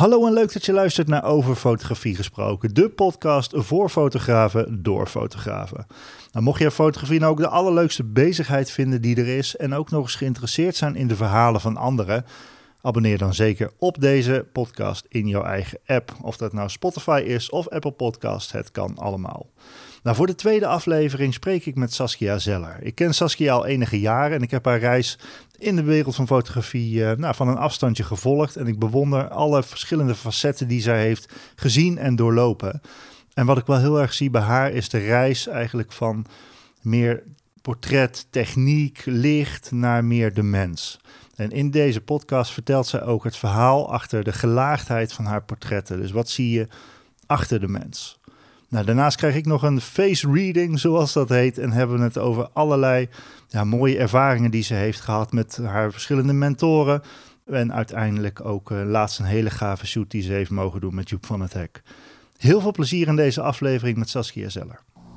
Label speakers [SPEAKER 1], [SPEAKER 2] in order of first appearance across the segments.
[SPEAKER 1] Hallo en leuk dat je luistert naar Over Fotografie Gesproken, de podcast voor fotografen door fotografen. Nou, mocht je fotografie nou ook de allerleukste bezigheid vinden die er is en ook nog eens geïnteresseerd zijn in de verhalen van anderen, abonneer dan zeker op deze podcast in jouw eigen app. Of dat nou Spotify is of Apple Podcast, het kan allemaal. Nou, voor de tweede aflevering spreek ik met Saskia Zeller. Ik ken Saskia al enige jaren en ik heb haar reis in de wereld van fotografie van een afstandje gevolgd. En ik bewonder alle verschillende facetten die zij heeft gezien en doorlopen. En wat ik wel heel erg zie bij haar is de reis eigenlijk van meer portret, techniek, licht naar meer de mens. En in deze podcast vertelt zij ook het verhaal achter de gelaagdheid van haar portretten. Dus wat zie je achter de mens? Nou, daarnaast krijg ik nog een face reading, zoals dat heet. En hebben we het over allerlei mooie ervaringen die ze heeft gehad met haar verschillende mentoren. En uiteindelijk ook laatst een hele gave shoot die ze heeft mogen doen met Joep van het Hek. Heel veel plezier in deze aflevering met Saskia Zeller.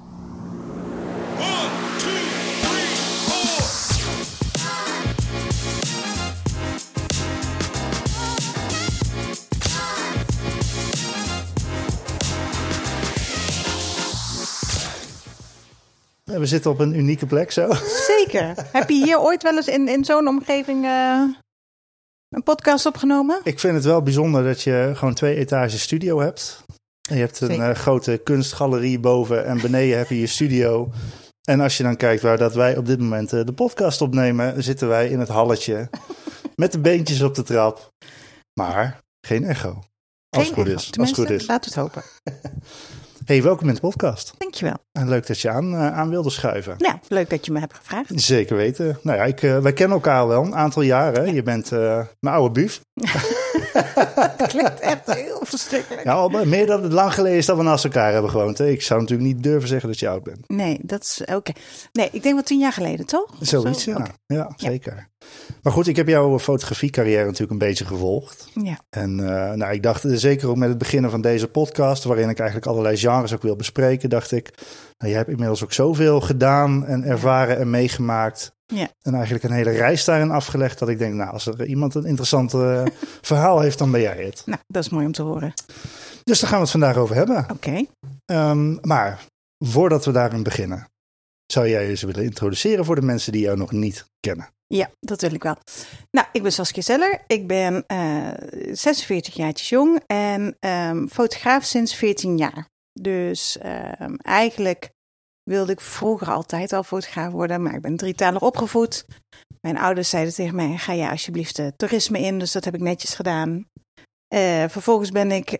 [SPEAKER 1] We zitten op een unieke plek zo.
[SPEAKER 2] Zeker. Heb je hier ooit wel eens in zo'n omgeving een podcast opgenomen?
[SPEAKER 1] Ik vind het wel bijzonder dat je gewoon 2 etages studio hebt. En je hebt een grote kunstgalerie boven en beneden heb je je studio. En als je dan kijkt waar dat wij op dit moment de podcast opnemen, zitten wij in het halletje met de beentjes op de trap. Maar geen echo. Als het goed is.
[SPEAKER 2] Tenminste,
[SPEAKER 1] als het goed is.
[SPEAKER 2] Laten we het hopen.
[SPEAKER 1] Hey, welkom in de podcast.
[SPEAKER 2] Dankjewel.
[SPEAKER 1] En leuk dat je aan wilde schuiven.
[SPEAKER 2] Ja, leuk dat je me hebt gevraagd.
[SPEAKER 1] Zeker weten. Nou ja, wij kennen elkaar wel een aantal jaren. Ja. Je bent mijn oude buf.
[SPEAKER 2] Dat klinkt echt heel verschrikkelijk.
[SPEAKER 1] Ja, al meer dan het lang geleden is dat we naast elkaar hebben gewoond. Hè? Ik zou natuurlijk niet durven zeggen dat je oud bent.
[SPEAKER 2] Nee, dat is oké. Nee, ik denk wel 10 jaar geleden, toch?
[SPEAKER 1] Zoiets,
[SPEAKER 2] Zo?
[SPEAKER 1] ja.
[SPEAKER 2] Okay.
[SPEAKER 1] Ja, zeker. Maar goed, ik heb jouw fotografiecarrière natuurlijk een beetje gevolgd.
[SPEAKER 2] Ja.
[SPEAKER 1] En ik dacht, zeker ook met het beginnen van deze podcast, waarin ik eigenlijk allerlei genres ook wil bespreken, dacht ik, nou, je hebt inmiddels ook zoveel gedaan en ervaren en meegemaakt.
[SPEAKER 2] Ja.
[SPEAKER 1] En eigenlijk een hele reis daarin afgelegd, dat ik denk, nou, als er iemand een interessant verhaal heeft, dan ben jij het.
[SPEAKER 2] Nou, dat is mooi om te horen.
[SPEAKER 1] Dus daar gaan we het vandaag over hebben.
[SPEAKER 2] Oké.
[SPEAKER 1] Maar voordat we daarin beginnen, zou jij je willen introduceren voor de mensen die jou nog niet kennen?
[SPEAKER 2] Ja, dat wil ik wel. Nou, ik ben Saskia Zeller. Ik ben 46 jaartjes jong en fotograaf sinds 14 jaar. Dus eigenlijk wilde ik vroeger altijd al fotograaf worden, maar ik ben 3-talig opgevoed. Mijn ouders zeiden tegen mij, ga jij alsjeblieft toerisme in, dus dat heb ik netjes gedaan. Vervolgens ben ik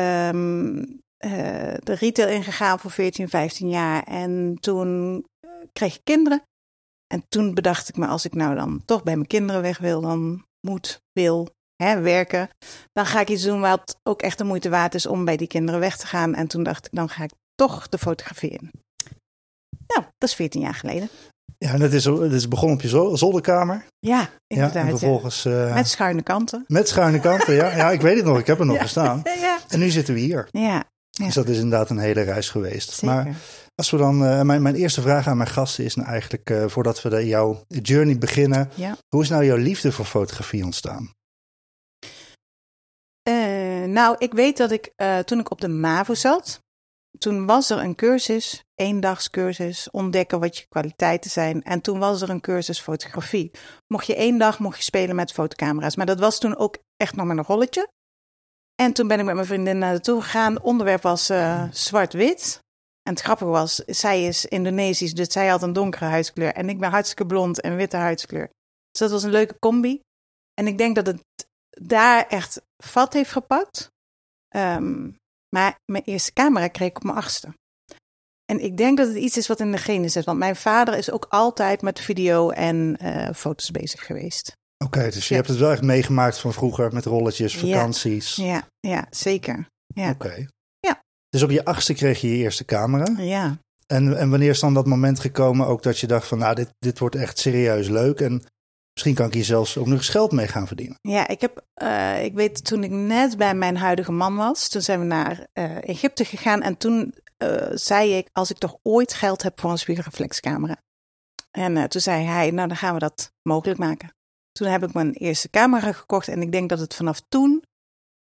[SPEAKER 2] de retail ingegaan voor 14, 15 jaar en toen kreeg ik kinderen. En toen bedacht ik me, als ik nou dan toch bij mijn kinderen weg wil, dan wil werken, dan ga ik iets doen wat ook echt de moeite waard is om bij die kinderen weg te gaan. En toen dacht ik, dan ga ik toch de fotografie in. Nou, dat is 14 jaar geleden.
[SPEAKER 1] Ja, en het is begonnen op je zolderkamer.
[SPEAKER 2] Ja, inderdaad.
[SPEAKER 1] Ja, en vervolgens,
[SPEAKER 2] met schuine kanten.
[SPEAKER 1] Met schuine kanten, ja. Ja, ik weet het nog. Ik heb er nog gestaan.
[SPEAKER 2] Ja.
[SPEAKER 1] En nu zitten we hier.
[SPEAKER 2] Ja.
[SPEAKER 1] Dus dat is inderdaad een hele reis geweest.
[SPEAKER 2] Zeker.
[SPEAKER 1] Maar als we dan, mijn eerste vraag aan mijn gasten is nou eigenlijk, voordat we jouw journey beginnen.
[SPEAKER 2] Ja.
[SPEAKER 1] Hoe is nou jouw liefde voor fotografie ontstaan?
[SPEAKER 2] Nou, ik weet dat ik toen ik op de MAVO zat, toen was er een cursus, 1-dagscursus, ontdekken wat je kwaliteiten zijn. En toen was er een cursus fotografie. Mocht je 1 dag spelen met fotocamera's. Maar dat was toen ook echt nog met een rolletje. En toen ben ik met mijn vriendin naartoe gegaan. Onderwerp was zwart-wit. En het grappige was, zij is Indonesisch, dus zij had een donkere huidskleur. En ik ben hartstikke blond en witte huidskleur. Dus dat was een leuke combi. En ik denk dat het daar echt vat heeft gepakt. Maar mijn eerste camera kreeg ik op mijn 8e. En ik denk dat het iets is wat in de genen zit. Want mijn vader is ook altijd met video en foto's bezig geweest.
[SPEAKER 1] Oké, dus je hebt het wel echt meegemaakt van vroeger met rolletjes, vakanties.
[SPEAKER 2] Ja, zeker. Ja.
[SPEAKER 1] Oké.
[SPEAKER 2] Ja.
[SPEAKER 1] Dus op je 8e kreeg je je eerste camera.
[SPEAKER 2] Ja.
[SPEAKER 1] En wanneer is dan dat moment gekomen ook dat je dacht van, nou, dit wordt echt serieus leuk en misschien kan ik hier zelfs ook nog eens geld mee gaan verdienen.
[SPEAKER 2] Ja, ik weet toen ik net bij mijn huidige man was, toen zijn we naar Egypte gegaan en toen zei ik, als ik toch ooit geld heb voor een spiegelreflexcamera. En toen zei hij, nou dan gaan we dat mogelijk maken. Toen heb ik mijn eerste camera gekocht en ik denk dat het vanaf toen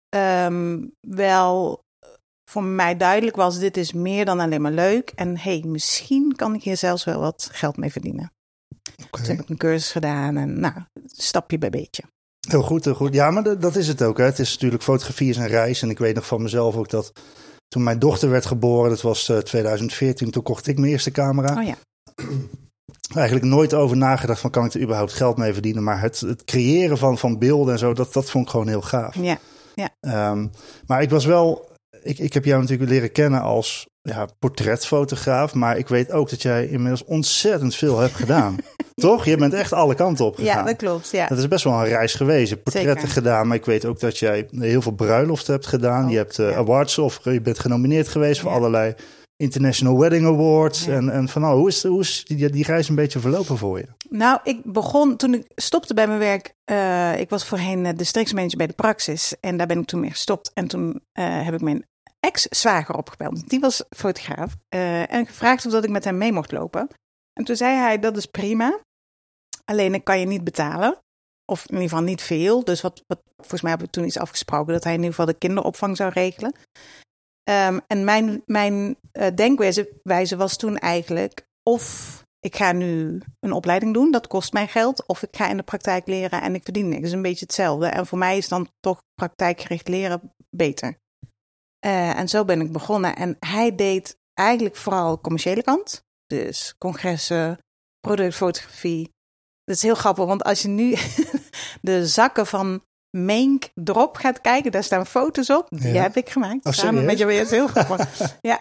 [SPEAKER 2] wel voor mij duidelijk was, dit is meer dan alleen maar leuk. En misschien kan ik hier zelfs wel wat geld mee verdienen.
[SPEAKER 1] Okay.
[SPEAKER 2] Dus heb ik een cursus gedaan en stapje bij beetje.
[SPEAKER 1] Heel goed, heel goed. Ja, maar dat is het ook. Hè. Het is natuurlijk, fotografie is een reis. En ik weet nog van mezelf ook dat toen mijn dochter werd geboren, dat was 2014, toen kocht ik mijn eerste camera.
[SPEAKER 2] Oh ja.
[SPEAKER 1] Eigenlijk nooit over nagedacht van, kan ik er überhaupt geld mee verdienen? Maar het creëren van beelden en zo, dat vond ik gewoon heel gaaf.
[SPEAKER 2] Ja.
[SPEAKER 1] Maar ik was wel, ik heb jou natuurlijk leren kennen als portretfotograaf. Maar ik weet ook dat jij inmiddels ontzettend veel hebt gedaan. Toch? Je bent echt alle kanten op gegaan.
[SPEAKER 2] Ja, dat klopt. Ja.
[SPEAKER 1] Dat is best wel een reis geweest. Portretten
[SPEAKER 2] Zeker.
[SPEAKER 1] gedaan, maar ik weet ook dat jij heel veel bruiloften hebt gedaan. Je hebt awards of je bent genomineerd geweest voor allerlei International Wedding Awards. Ja. En van hoe is die reis een beetje verlopen voor je?
[SPEAKER 2] Nou, ik begon toen ik stopte bij mijn werk. Ik was voorheen districtsmanager bij de Praxis. En daar ben ik toen mee gestopt. En toen heb ik mijn ex-zwager opgebeld. Die was fotograaf. En gevraagd of dat ik met hem mee mocht lopen. En toen zei hij, dat is prima. Alleen ik kan je niet betalen. Of in ieder geval niet veel. Dus volgens mij hebben we toen iets afgesproken. Dat hij in ieder geval de kinderopvang zou regelen. En mijn denkwijze was toen eigenlijk, of ik ga nu een opleiding doen, dat kost mij geld. Of ik ga in de praktijk leren en ik verdien niks. Dat is een beetje hetzelfde. En voor mij is dan toch praktijkgericht leren beter. En zo ben ik begonnen. En hij deed eigenlijk vooral commerciële kant. Dus congressen, productfotografie. Dat is heel grappig, want als je nu de zakken van Meenk Drop gaat kijken, daar staan foto's op. Die heb ik gemaakt. Samen met jou. Dat is heel grappig. Ja.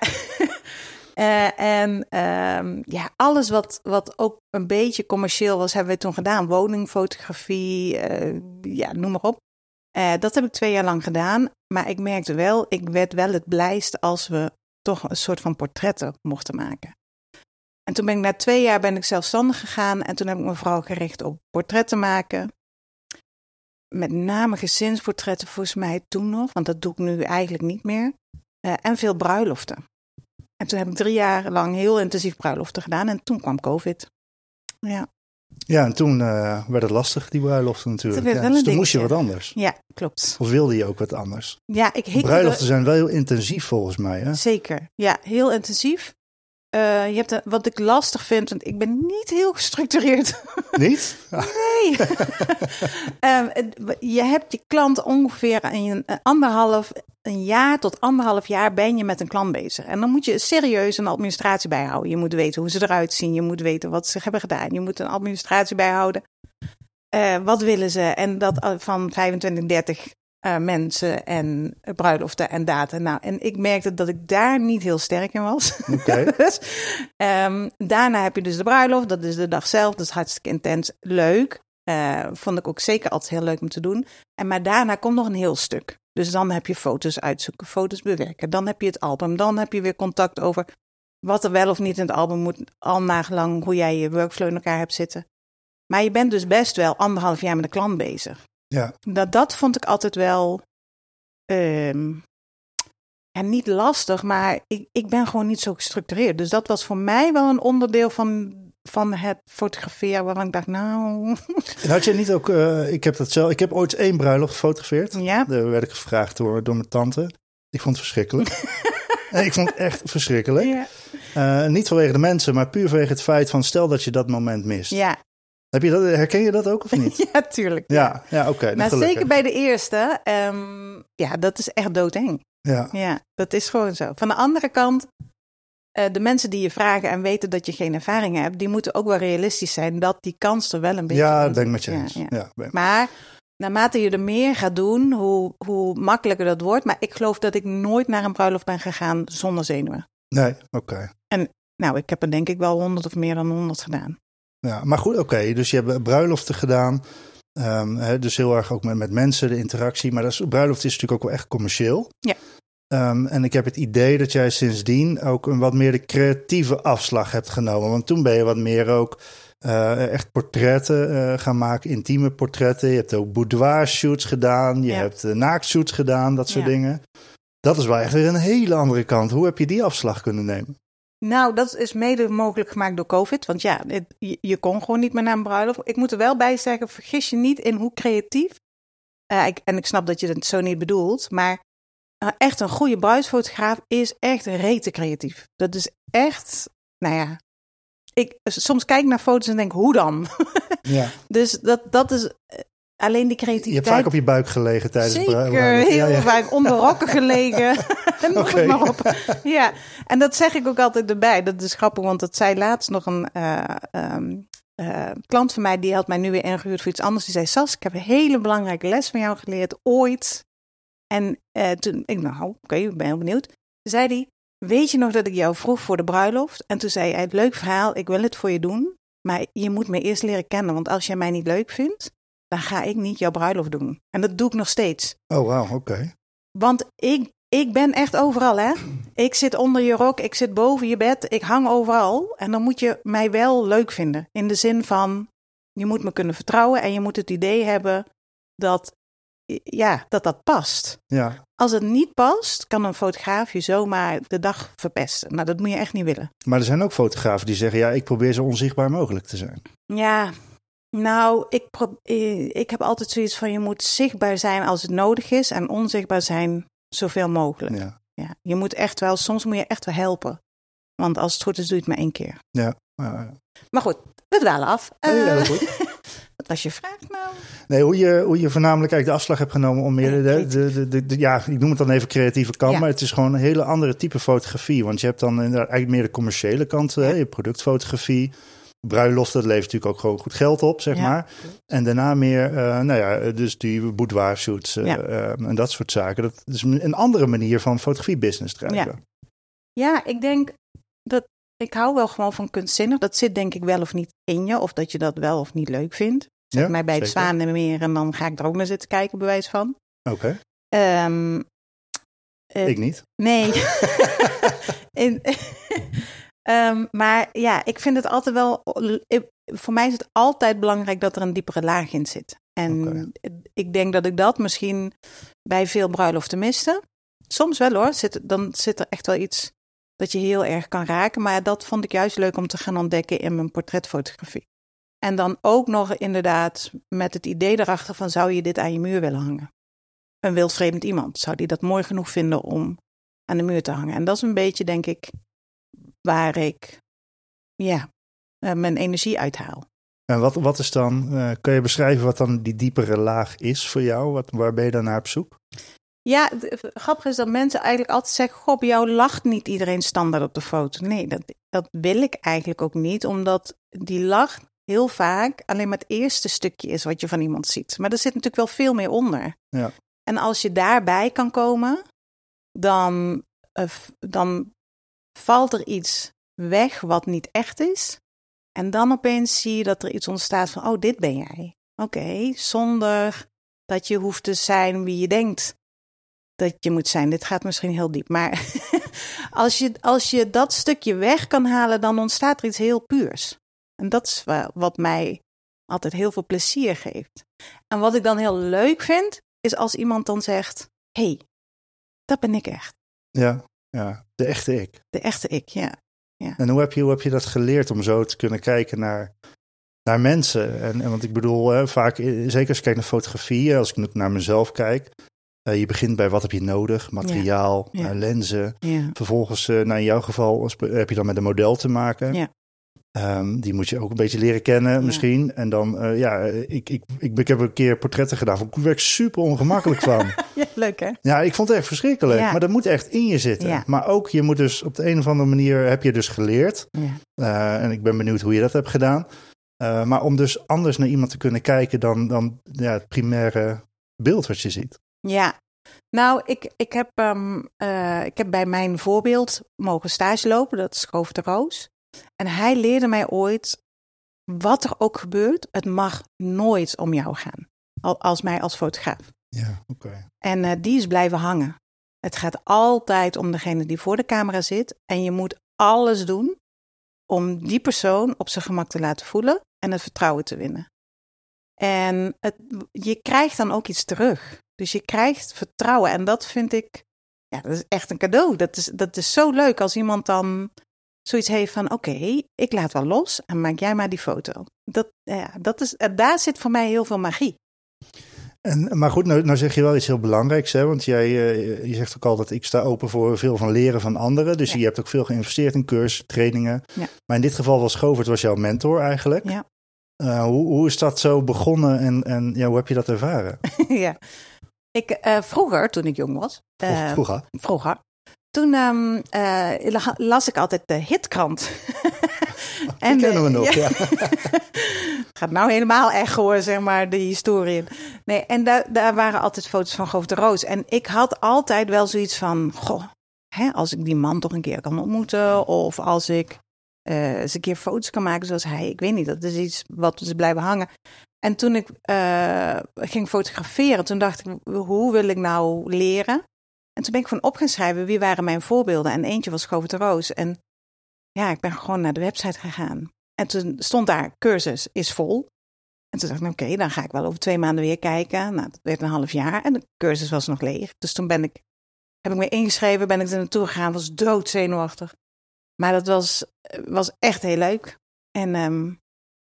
[SPEAKER 2] Alles wat ook een beetje commercieel was, hebben we toen gedaan. Woningfotografie, noem maar op. Dat heb ik 2 jaar lang gedaan. Maar ik merkte wel, ik werd wel het blijst als we toch een soort van portretten mochten maken. En toen ben ik na 2 jaar zelfstandig gegaan. En toen heb ik me vooral gericht op portretten maken. Met name gezinsportretten volgens mij toen nog. Want dat doe ik nu eigenlijk niet meer. En veel bruiloften. En toen heb ik 3 jaar lang heel intensief bruiloften gedaan. En toen kwam COVID. Ja.
[SPEAKER 1] Ja, en toen werd het lastig, die bruiloften natuurlijk. Dus toen moest je wat anders.
[SPEAKER 2] Ja, klopt.
[SPEAKER 1] Of wilde je ook wat anders?
[SPEAKER 2] Ja,
[SPEAKER 1] bruiloften zijn wel heel intensief volgens mij. Hè?
[SPEAKER 2] Zeker, ja, heel intensief. Je hebt wat ik lastig vind, want ik ben niet heel gestructureerd.
[SPEAKER 1] Niet?
[SPEAKER 2] Nee. Je hebt je klant ongeveer een jaar tot 1,5 jaar ben je met een klant bezig. En dan moet je serieus een administratie bijhouden. Je moet weten hoe ze eruit zien. Je moet weten wat ze hebben gedaan. Je moet een administratie bijhouden. Wat willen ze? En dat van 25, 30 mensen en bruiloften en data. Nou, en ik merkte dat ik daar niet heel sterk in was.
[SPEAKER 1] Okay.
[SPEAKER 2] Dus, daarna heb je dus de bruiloft. Dat is de dag zelf. Dat is hartstikke intens. Leuk. Vond ik ook zeker altijd heel leuk om te doen. Maar daarna komt nog een heel stuk. Dus dan heb je foto's uitzoeken, foto's bewerken. Dan heb je het album. Dan heb je weer contact over wat er wel of niet in het album moet. Al nagelang hoe jij je workflow in elkaar hebt zitten. Maar je bent dus best wel 1,5 jaar met de klant bezig.
[SPEAKER 1] Ja.
[SPEAKER 2] Dat vond ik altijd wel niet lastig, maar ik ben gewoon niet zo gestructureerd. Dus dat was voor mij wel een onderdeel van het fotograferen, waarvan ik dacht, nou...
[SPEAKER 1] En had je niet ook, ik heb ooit 1 bruiloft gefotografeerd.
[SPEAKER 2] Ja.
[SPEAKER 1] Daar werd ik gevraagd door mijn tante. Ik vond het verschrikkelijk. Ik vond het echt verschrikkelijk. Ja. Niet vanwege de mensen, maar puur vanwege het feit van, stel dat je dat moment mist.
[SPEAKER 2] Ja.
[SPEAKER 1] Herken je dat ook of niet?
[SPEAKER 2] Ja, tuurlijk.
[SPEAKER 1] Ja, oké.
[SPEAKER 2] Maar zeker bij de eerste, dat is echt doodeng. Ja, dat is gewoon zo. Van de andere kant, de mensen die je vragen en weten dat je geen ervaring hebt, die moeten ook wel realistisch zijn dat die kans er wel een beetje...
[SPEAKER 1] Ja, denk met je eens.
[SPEAKER 2] Ja. Maar naarmate je er meer gaat doen, hoe makkelijker dat wordt. Maar ik geloof dat ik nooit naar een bruiloft ben gegaan zonder zenuwen.
[SPEAKER 1] Nee, oké.
[SPEAKER 2] En ik heb er denk ik wel 100 of meer dan 100 gedaan.
[SPEAKER 1] Ja, maar goed, oké. Dus je hebt bruiloften gedaan. Dus heel erg ook met mensen, de interactie. Maar bruiloft is natuurlijk ook wel echt commercieel.
[SPEAKER 2] Ja.
[SPEAKER 1] En ik heb het idee dat jij sindsdien ook een wat meer de creatieve afslag hebt genomen. Want toen ben je wat meer ook echt portretten gaan maken, intieme portretten. Je hebt ook boudoir shoots gedaan. Je hebt naaktshoots gedaan, dat soort dingen. Dat is wel echt weer een hele andere kant. Hoe heb je die afslag kunnen nemen?
[SPEAKER 2] Nou, dat is mede mogelijk gemaakt door COVID. Want je kon gewoon niet meer naar een bruiloft. Ik moet er wel bij zeggen, vergis je niet in hoe creatief En ik snap dat je het zo niet bedoelt, maar echt een goede bruidsfotograaf is echt rete creatief. Dat is echt, ik soms kijk naar foto's en denk, hoe dan?
[SPEAKER 1] Ja.
[SPEAKER 2] Dus dat is alleen die creativiteit.
[SPEAKER 1] Je hebt vaak op je buik gelegen tijdens het
[SPEAKER 2] Zeker, heel vaak onder rokken gelegen. Noem het maar op. Ja, en dat zeg ik ook altijd erbij. Dat is grappig, want dat zei laatst nog een klant van mij, die had mij nu weer ingehuurd voor iets anders. Die zei, Sas, ik heb een hele belangrijke les van jou geleerd, ooit. En toen, ik ben heel benieuwd. Toen zei hij, weet je nog dat ik jou vroeg voor de bruiloft? En toen zei hij, leuk verhaal, ik wil het voor je doen. Maar je moet me eerst leren kennen, want als jij mij niet leuk vindt, dan ga ik niet jouw bruiloft doen. En dat doe ik nog steeds.
[SPEAKER 1] Oh, wauw, oké.
[SPEAKER 2] Want ik ben echt overal, hè. Ik zit onder je rok, ik zit boven je bed, ik hang overal. En dan moet je mij wel leuk vinden. In de zin van, je moet me kunnen vertrouwen en je moet het idee hebben dat past.
[SPEAKER 1] Ja.
[SPEAKER 2] Als het niet past, kan een fotograaf je zomaar de dag verpesten. Nou, dat moet je echt niet willen.
[SPEAKER 1] Maar er zijn ook fotografen die zeggen, ja, ik probeer zo onzichtbaar mogelijk te zijn.
[SPEAKER 2] Ja, nou, ik heb altijd zoiets van, je moet zichtbaar zijn als het nodig is en onzichtbaar zijn zoveel mogelijk. Ja, je moet echt wel, soms moet je echt wel helpen. Want als het goed is, doe je het maar 1 keer.
[SPEAKER 1] Ja.
[SPEAKER 2] Maar goed, we dwalen af.
[SPEAKER 1] Ja, goed.
[SPEAKER 2] Wat was je vraag nou?
[SPEAKER 1] Nee, hoe je voornamelijk eigenlijk de afslag hebt genomen om meer ik noem het dan even creatieve kant, maar het is gewoon een hele andere type fotografie. Want je hebt dan eigenlijk meer de commerciële kant, je productfotografie. Bruiloft, dat levert natuurlijk ook gewoon goed geld op, zeg maar. En daarna meer, dus die boudoir shoots en dat soort zaken. Dat is een andere manier van fotografie-business drijven.
[SPEAKER 2] Ja, ik denk dat ik hou wel gewoon van kunstzinnig. Dat zit denk ik wel of niet in je, of dat je dat wel of niet leuk vindt. Zet mij bij het Zwanenmeer en dan ga ik er ook naar zitten kijken, bewijs van.
[SPEAKER 1] Oké. Ik niet.
[SPEAKER 2] Nee. Maar ja, ik vind het altijd wel. Voor mij is het altijd belangrijk dat er een diepere laag in zit. En ik denk dat ik dat misschien bij veel bruiloften miste. Soms wel hoor. Dan zit er echt wel iets dat je heel erg kan raken. Maar dat vond ik juist leuk om te gaan ontdekken in mijn portretfotografie. En dan ook nog inderdaad met het idee erachter van, zou je dit aan je muur willen hangen? Een wildvreemd iemand, zou die dat mooi genoeg vinden om aan de muur te hangen? En dat is een beetje, denk ik, waar ik mijn energie uithaal.
[SPEAKER 1] En wat is dan, kun je beschrijven wat dan die diepere laag is voor jou? Waar ben je dan naar op zoek?
[SPEAKER 2] Ja, grappig is dat mensen eigenlijk altijd zeggen, goh, bij jou lacht niet iedereen standaard op de foto. Nee, dat wil ik eigenlijk ook niet, omdat die lach heel vaak alleen maar het eerste stukje is wat je van iemand ziet. Maar er zit natuurlijk wel veel meer onder.
[SPEAKER 1] Ja.
[SPEAKER 2] En als je daarbij kan komen, dan valt er iets weg wat niet echt is. En dan opeens zie je dat er iets ontstaat van, oh, dit ben jij. Oké, zonder dat je hoeft te zijn wie je denkt dat je moet zijn. Dit gaat misschien heel diep. Maar als je dat stukje weg kan halen, dan ontstaat er iets heel puurs. En dat is wat mij altijd heel veel plezier geeft. En wat ik dan heel leuk vind, is als iemand dan zegt, hey, dat ben ik echt.
[SPEAKER 1] Ja, de echte ik.
[SPEAKER 2] De echte ik, ja.
[SPEAKER 1] En hoe heb je dat geleerd om zo te kunnen kijken naar mensen? En want ik bedoel, vaak, zeker als ik kijk naar fotografie, als ik naar mezelf kijk, je begint bij wat heb je nodig, materiaal, lenzen. Ja. Vervolgens, in jouw geval, heb je dan met een model te maken. Ja. Die moet je ook een beetje leren kennen misschien. En dan, ik heb een keer portretten gedaan. Ik werd super ongemakkelijk van.
[SPEAKER 2] Ja, leuk hè?
[SPEAKER 1] Ja, ik vond het echt verschrikkelijk. Ja. Maar dat moet echt in je zitten. Ja. Maar ook, je moet dus op de een of andere manier, heb je dus geleerd. Ja. En ik ben benieuwd hoe je dat hebt gedaan. Maar om dus anders naar iemand te kunnen kijken dan het primaire beeld wat je ziet.
[SPEAKER 2] Ja, nou, ik heb bij mijn voorbeeld mogen stage lopen. Dat is Govert de Roos. En hij leerde mij ooit, wat er ook gebeurt, het mag nooit om jou gaan. Als mij als fotograaf.
[SPEAKER 1] Ja, oké.
[SPEAKER 2] En die is blijven hangen. Het gaat altijd om degene die voor de camera zit. En je moet alles doen om die persoon op zijn gemak te laten voelen en het vertrouwen te winnen. En je krijgt dan ook iets terug. Dus je krijgt vertrouwen. En dat vind ik, dat is echt een cadeau. Dat is zo leuk als iemand dan zoiets heeft van, oké, ik laat wel los en maak jij maar die foto. Daar zit voor mij heel veel magie.
[SPEAKER 1] Maar goed, nou zeg je wel iets heel belangrijks, hè? Want je zegt ook altijd, ik sta open voor veel van leren van anderen. Dus je hebt ook veel geïnvesteerd in cursussen, trainingen. Ja. Maar in dit geval was Govert jouw mentor eigenlijk.
[SPEAKER 2] Ja.
[SPEAKER 1] Hoe is dat zo begonnen en hoe heb je dat ervaren?
[SPEAKER 2] Ja, vroeger, toen ik jong was. Vroeger. Toen las ik altijd de Hitkrant.
[SPEAKER 1] Die kennen we nog, ja.
[SPEAKER 2] Het gaat nou helemaal echoen, zeg maar, de historie. Nee, en daar waren altijd foto's van Govert de Roos. En ik had altijd wel zoiets van, als ik die man toch een keer kan ontmoeten, of als ik eens een keer foto's kan maken zoals hij. Ik weet niet, dat is iets wat is blijven hangen. En toen ik ging fotograferen, toen dacht ik, hoe wil ik nou leren? En toen ben ik van op gaan schrijven, wie waren mijn voorbeelden? En eentje was Govert de Roos. En ja, ik ben gewoon naar de website gegaan. En toen stond daar, cursus is vol. En toen dacht ik, oké, dan ga ik wel over 2 maanden weer kijken. Nou, dat werd een half jaar en de cursus was nog leeg. Dus toen heb ik me ingeschreven, ben ik er naartoe gegaan, was doodzenuwachtig. Maar dat was echt heel leuk. En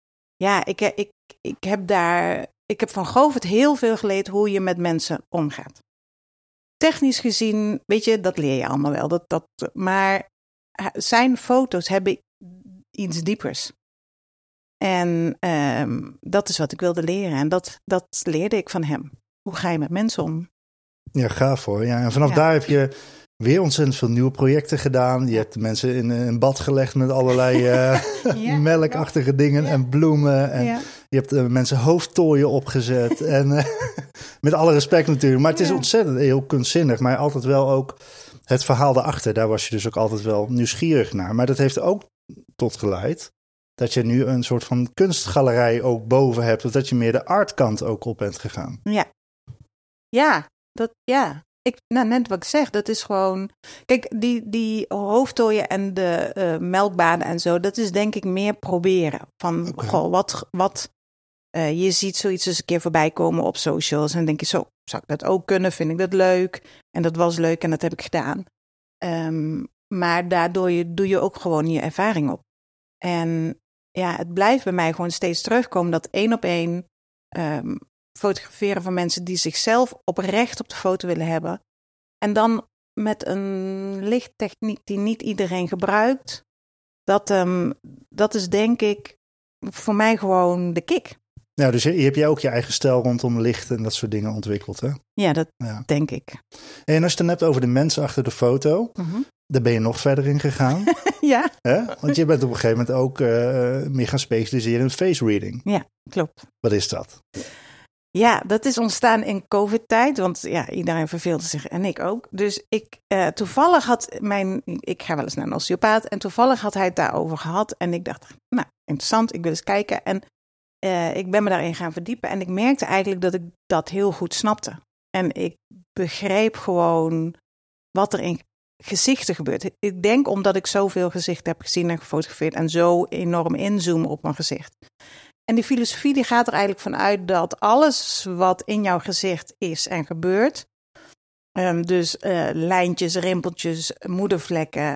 [SPEAKER 2] ik heb van Govert heel veel geleerd hoe je met mensen omgaat. Technisch gezien, weet je, dat leer je allemaal wel. Maar zijn foto's hebben iets diepers. En dat is wat ik wilde leren. En dat leerde ik van hem. Hoe ga je met mensen om?
[SPEAKER 1] Ja, gaaf hoor. Ja, en vanaf daar heb je weer ontzettend veel nieuwe projecten gedaan. Je hebt de mensen in een bad gelegd met allerlei melkachtige dingen en bloemen. En je hebt mensen hoofdtooien opgezet. En met alle respect natuurlijk. Maar het is ontzettend heel kunstzinnig. Maar altijd wel ook het verhaal daarachter. Daar was je dus ook altijd wel nieuwsgierig naar. Maar dat heeft ook tot geleid dat je nu een soort van kunstgalerij ook boven hebt. Of dat je meer de artkant ook op bent gegaan.
[SPEAKER 2] Net wat ik zeg, dat is gewoon. Kijk, die hoofdtooien en de melkbaden en zo, dat is denk ik meer proberen. Van, wat je ziet zoiets eens een keer voorbij komen op socials en dan denk je zo, zou ik dat ook kunnen? Vind ik dat leuk? En dat was leuk en dat heb ik gedaan. Maar daardoor doe je ook gewoon je ervaring op. En ja, het blijft bij mij gewoon steeds terugkomen dat 1-op-1 fotograferen van mensen die zichzelf oprecht op de foto willen hebben. En dan met een lichttechniek die niet iedereen gebruikt. Dat is denk ik voor mij gewoon de kick.
[SPEAKER 1] Ja, dus heb jij ook je eigen stijl rondom licht en dat soort dingen ontwikkeld, hè?
[SPEAKER 2] Ja, dat denk ik.
[SPEAKER 1] En als je het dan hebt over de mensen achter de foto, daar ben je nog verder in gegaan.
[SPEAKER 2] Ja.
[SPEAKER 1] Want je bent op een gegeven moment ook meer gaan specialiseren in face reading.
[SPEAKER 2] Ja, klopt.
[SPEAKER 1] Wat is dat?
[SPEAKER 2] Ja, dat is ontstaan in COVID-tijd, want ja, iedereen verveelde zich en ik ook. Dus toevallig ik ga wel eens naar een osteopaat en toevallig had hij het daarover gehad. En ik dacht, nou, interessant, ik wil eens kijken. En ik ben me daarin gaan verdiepen en ik merkte eigenlijk dat ik dat heel goed snapte. En ik begreep gewoon wat er in gezichten gebeurt. Ik denk omdat ik zoveel gezichten heb gezien en gefotografeerd en zo enorm inzoomen op mijn gezicht. En die filosofie die gaat er eigenlijk vanuit dat alles wat in jouw gezicht is en gebeurt, dus lijntjes, rimpeltjes, moedervlekken,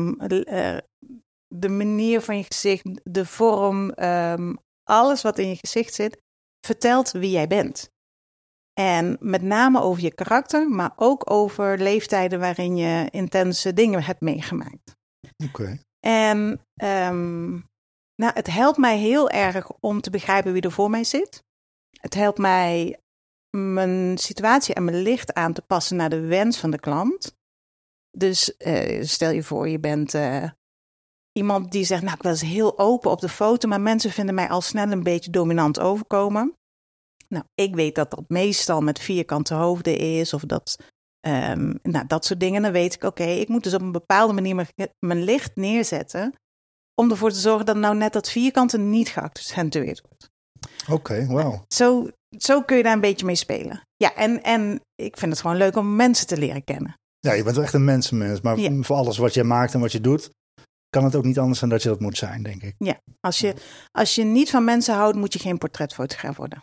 [SPEAKER 2] de manier van je gezicht, de vorm, alles wat in je gezicht zit, vertelt wie jij bent. En met name over je karakter, maar ook over leeftijden waarin je intense dingen hebt meegemaakt.
[SPEAKER 1] Oké.
[SPEAKER 2] En het helpt mij heel erg om te begrijpen wie er voor mij zit. Het helpt mij mijn situatie en mijn licht aan te passen naar de wens van de klant. Dus stel je voor, je bent iemand die zegt, nou, ik was heel open op de foto, maar mensen vinden mij al snel een beetje dominant overkomen. Nou, ik weet dat dat meestal met vierkante hoofden is of dat soort dingen. Dan weet ik, oké, ik moet dus op een bepaalde manier mijn licht neerzetten om ervoor te zorgen dat nou net dat vierkante niet geaccentueerd wordt.
[SPEAKER 1] Oké, wauw.
[SPEAKER 2] Zo kun je daar een beetje mee spelen. Ja, en ik vind het gewoon leuk om mensen te leren kennen.
[SPEAKER 1] Ja, je bent wel echt een mensenmens, maar voor alles wat jij maakt en wat je doet, kan het ook niet anders dan dat je dat moet zijn, denk ik.
[SPEAKER 2] Ja, als je niet van mensen houdt, moet je geen portretfotograaf worden.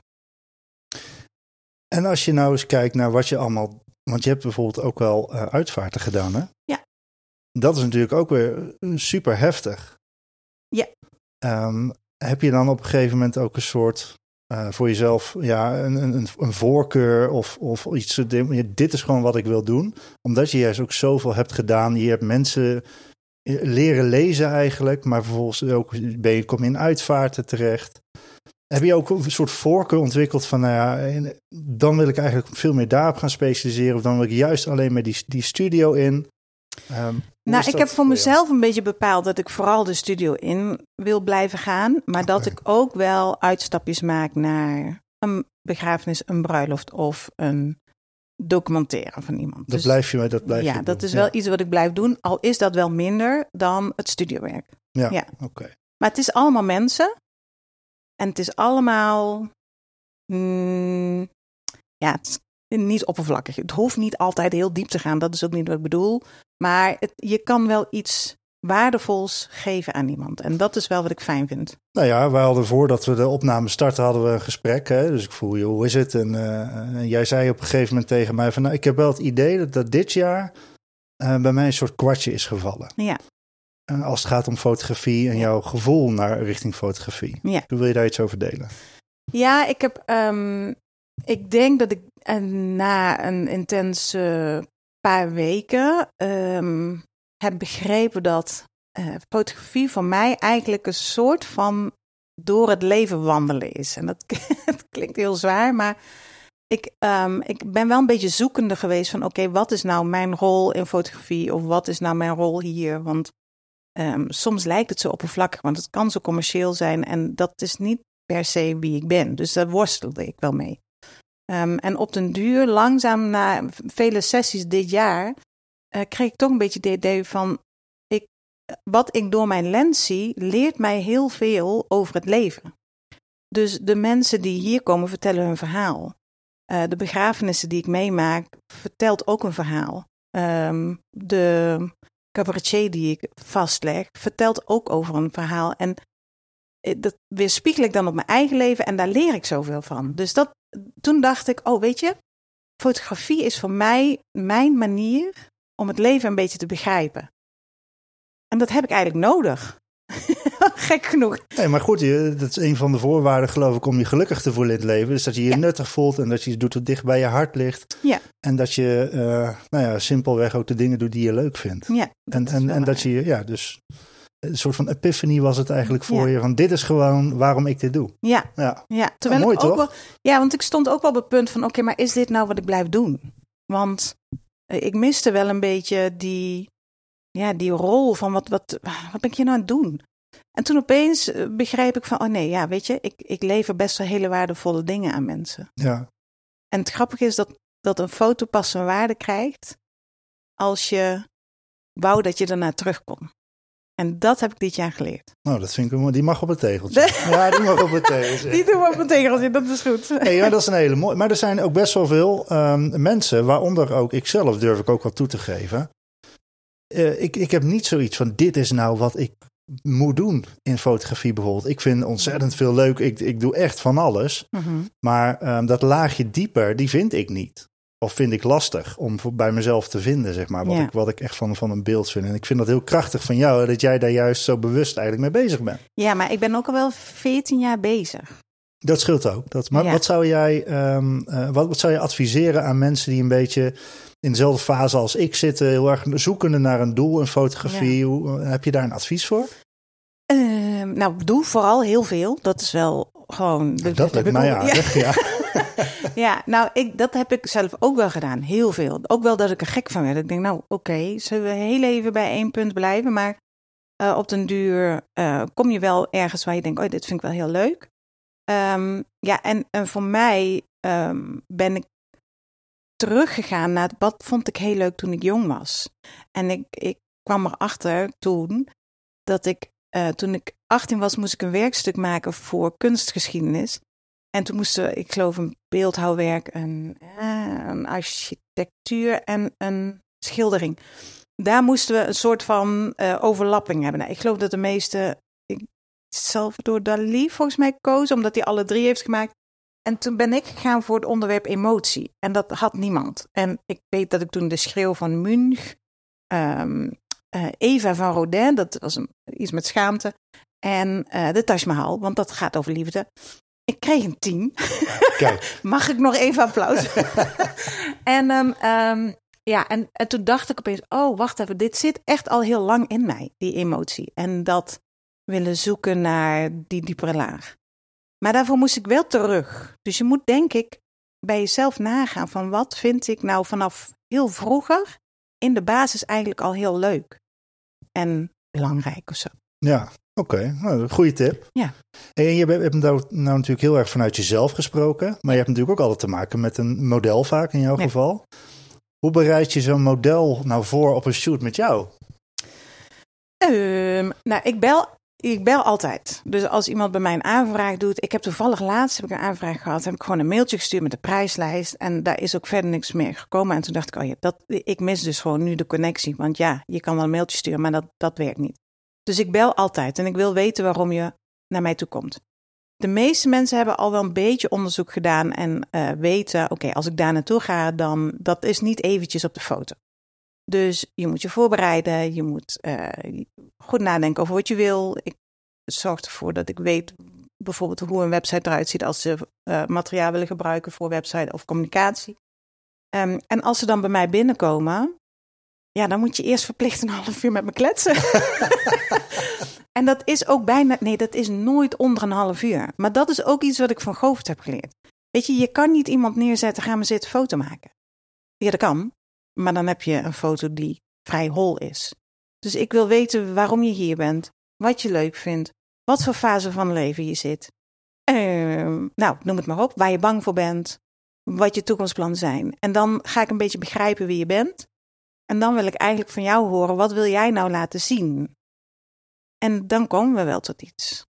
[SPEAKER 1] En als je nou eens kijkt naar wat je allemaal, want je hebt bijvoorbeeld ook wel uitvaarten gedaan, hè?
[SPEAKER 2] Ja.
[SPEAKER 1] Dat is natuurlijk ook weer super heftig.
[SPEAKER 2] Ja.
[SPEAKER 1] Heb je dan op een gegeven moment ook een soort voor jezelf een voorkeur of iets. Dit is gewoon wat ik wil doen. Omdat je juist ook zoveel hebt gedaan. Je hebt mensen leren lezen eigenlijk, maar vervolgens ook kom je in uitvaarten terecht. Heb je ook een soort voorkeur ontwikkeld van, dan wil ik eigenlijk veel meer daarop gaan specialiseren, of dan wil ik juist alleen maar die studio in?
[SPEAKER 2] Ik heb voor mezelf een beetje bepaald dat ik vooral de studio in wil blijven gaan, maar dat ik ook wel uitstapjes maak naar een begrafenis, een bruiloft of een documentaire van iemand.
[SPEAKER 1] Dat blijf je
[SPEAKER 2] doen. Dat is wel iets wat ik blijf doen, al is dat wel minder dan het studiowerk.
[SPEAKER 1] Ja. Oké.
[SPEAKER 2] Maar het is allemaal mensen en het is allemaal het is niet oppervlakkig. Het hoeft niet altijd heel diep te gaan, dat is ook niet wat ik bedoel. Maar je kan wel iets waardevols geven aan iemand. En dat is wel wat ik fijn vind.
[SPEAKER 1] Nou ja, wij hadden voordat we de opname starten, hadden we een gesprek. Hè? Dus ik vroeg je, hoe is het? En jij zei op een gegeven moment tegen mij van, ik heb wel het idee dat dit jaar bij mij een soort kwartje is gevallen.
[SPEAKER 2] Ja.
[SPEAKER 1] Als het gaat om fotografie en jouw gevoel richting fotografie.
[SPEAKER 2] Ja.
[SPEAKER 1] Hoe wil je daar iets over delen?
[SPEAKER 2] Ja, ik denk dat ik na een intense paar weken heb begrepen dat fotografie voor mij eigenlijk een soort van door het leven wandelen is. En dat klinkt heel zwaar, maar ik ben wel een beetje zoekende geweest van oké, wat is nou mijn rol in fotografie of wat is nou mijn rol hier? Want soms lijkt het zo oppervlakkig, want het kan zo commercieel zijn en dat is niet per se wie ik ben. Dus daar worstelde ik wel mee. En op den duur, langzaam na vele sessies dit jaar, kreeg ik toch een beetje het idee van, wat ik door mijn lens zie, leert mij heel veel over het leven. Dus de mensen die hier komen vertellen hun verhaal. De begrafenissen die ik meemaak, vertelt ook een verhaal. De cabaretier die ik vastleg, vertelt ook over een verhaal. En dat weerspiegel ik dan op mijn eigen leven en daar leer ik zoveel van. Dus toen dacht ik, weet je, fotografie is voor mij mijn manier om het leven een beetje te begrijpen. En dat heb ik eigenlijk nodig. Gek genoeg.
[SPEAKER 1] Nee, maar goed, dat is een van de voorwaarden, geloof ik, om je gelukkig te voelen in het leven. Dus dat je je nuttig voelt en dat je doet wat dicht bij je hart ligt.
[SPEAKER 2] Ja.
[SPEAKER 1] En dat je simpelweg ook de dingen doet die je leuk vindt.
[SPEAKER 2] Ja,
[SPEAKER 1] en dat je, dus een soort van epiphany was het eigenlijk voor je. Van dit is gewoon waarom ik dit doe.
[SPEAKER 2] Ja. Terwijl
[SPEAKER 1] mooi,
[SPEAKER 2] ik ook
[SPEAKER 1] toch?
[SPEAKER 2] Want ik stond ook wel op het punt van oké, maar is dit nou wat ik blijf doen? Want ik miste wel een beetje die rol van wat ben ik hier nou aan het doen? En toen opeens begreep ik van, weet je, ik lever best wel hele waardevolle dingen aan mensen.
[SPEAKER 1] Ja.
[SPEAKER 2] En het grappige is dat een foto pas zijn waarde krijgt als je wou dat je ernaar terugkomt. En dat heb ik dit jaar geleerd.
[SPEAKER 1] Nou, dat vind ik mooi. Die mag op het tegeltje. Ja, die mag op het tegeltje.
[SPEAKER 2] Die doen we op het tegeltje, dat is goed.
[SPEAKER 1] Ja, dat is een hele mooie. Maar er zijn ook best wel veel mensen, waaronder ook ikzelf, durf ik ook wel toe te geven. Ik heb niet zoiets van, dit is nou wat ik moet doen in fotografie bijvoorbeeld. Ik vind ontzettend veel leuk. Ik doe echt van alles. Mm-hmm. Maar dat laagje dieper, die vind ik niet. Of vind ik lastig om bij mezelf te vinden, zeg maar. Wat ik echt van een beeld vind. En ik vind dat heel krachtig van jou, dat jij daar juist zo bewust eigenlijk mee bezig bent.
[SPEAKER 2] Ja, maar ik ben ook al wel 14 jaar bezig.
[SPEAKER 1] Dat scheelt ook. Maar wat zou jij wat zou je adviseren aan mensen die een beetje in dezelfde fase als ik zitten, heel erg zoekende naar een doel in fotografie? Ja. Heb je daar een advies voor?
[SPEAKER 2] Doe vooral heel veel. Dat is wel gewoon...
[SPEAKER 1] Dat lukt mij aardig, ja.
[SPEAKER 2] Ja, dat heb ik zelf ook wel gedaan. Heel veel. Ook wel dat ik er gek van werd. Ik denk, oké, zullen we heel even bij één punt blijven? Maar op den duur kom je wel ergens waar je denkt, dit vind ik wel heel leuk. En voor mij ben ik teruggegaan naar wat vond ik heel leuk toen ik jong was. En ik kwam erachter toen dat toen ik 18 was, moest ik een werkstuk maken voor kunstgeschiedenis. En toen moesten, ik geloof, een beeldhouwwerk, een architectuur en een schildering. Daar moesten we een soort van overlapping hebben. Ik geloof dat de meeste Salvador Dalí volgens mij kozen, omdat hij alle 3 heeft gemaakt. En toen ben ik gegaan voor het onderwerp emotie. En dat had niemand. En ik weet dat ik toen de Schreeuw van Munch, Eva van Rodin, dat was iets met schaamte. En de Taj Mahal, want dat gaat over liefde. Ik kreeg een 10.
[SPEAKER 1] Kijk.
[SPEAKER 2] Mag ik nog even applaus? en toen dacht ik opeens, oh, wacht even. Dit zit echt al heel lang in mij, die emotie. En dat willen zoeken naar die diepere laag. Maar daarvoor moest ik wel terug. Dus je moet, denk ik, bij jezelf nagaan van wat vind ik nou vanaf heel vroeger in de basis eigenlijk al heel leuk en belangrijk of zo.
[SPEAKER 1] Ja, oké. Nou, goede tip.
[SPEAKER 2] Ja.
[SPEAKER 1] En je hebt nou natuurlijk heel erg vanuit jezelf gesproken, maar je hebt natuurlijk ook altijd te maken met een model vaak in jouw geval. Hoe bereid je zo'n model nou voor op een shoot met jou?
[SPEAKER 2] Nou, ik bel altijd. Dus als iemand bij mij een aanvraag doet. Ik heb toevallig laatst een aanvraag gehad. Heb ik gewoon een mailtje gestuurd met de prijslijst. En daar is ook verder niks meer gekomen. En toen dacht ik, ik mis dus gewoon nu de connectie. Want ja, je kan wel een mailtje sturen, maar dat werkt niet. Dus ik bel altijd. En ik wil weten waarom je naar mij toe komt. De meeste mensen hebben al wel een beetje onderzoek gedaan. En weten, oké, als ik daar naartoe ga, dan dat is niet eventjes op de foto. Dus je moet je voorbereiden, je moet goed nadenken over wat je wil. Ik zorg ervoor dat ik weet bijvoorbeeld hoe een website eruit ziet als ze materiaal willen gebruiken voor website of communicatie. En als ze dan bij mij binnenkomen, ja, dan moet je eerst verplicht een half uur met me kletsen. En dat is ook dat is nooit onder een half uur. Maar dat is ook iets wat ik van Govert heb geleerd. Weet je kan niet iemand neerzetten, ga maar zitten foto maken. Ja, dat kan. Maar dan heb je een foto die vrij hol is. Dus ik wil weten waarom je hier bent. Wat je leuk vindt. Wat voor fase van het leven je zit. Noem het maar op. Waar je bang voor bent. Wat je toekomstplannen zijn. En dan ga ik een beetje begrijpen wie je bent. En dan wil ik eigenlijk van jou horen. Wat wil jij nou laten zien? En dan komen we wel tot iets.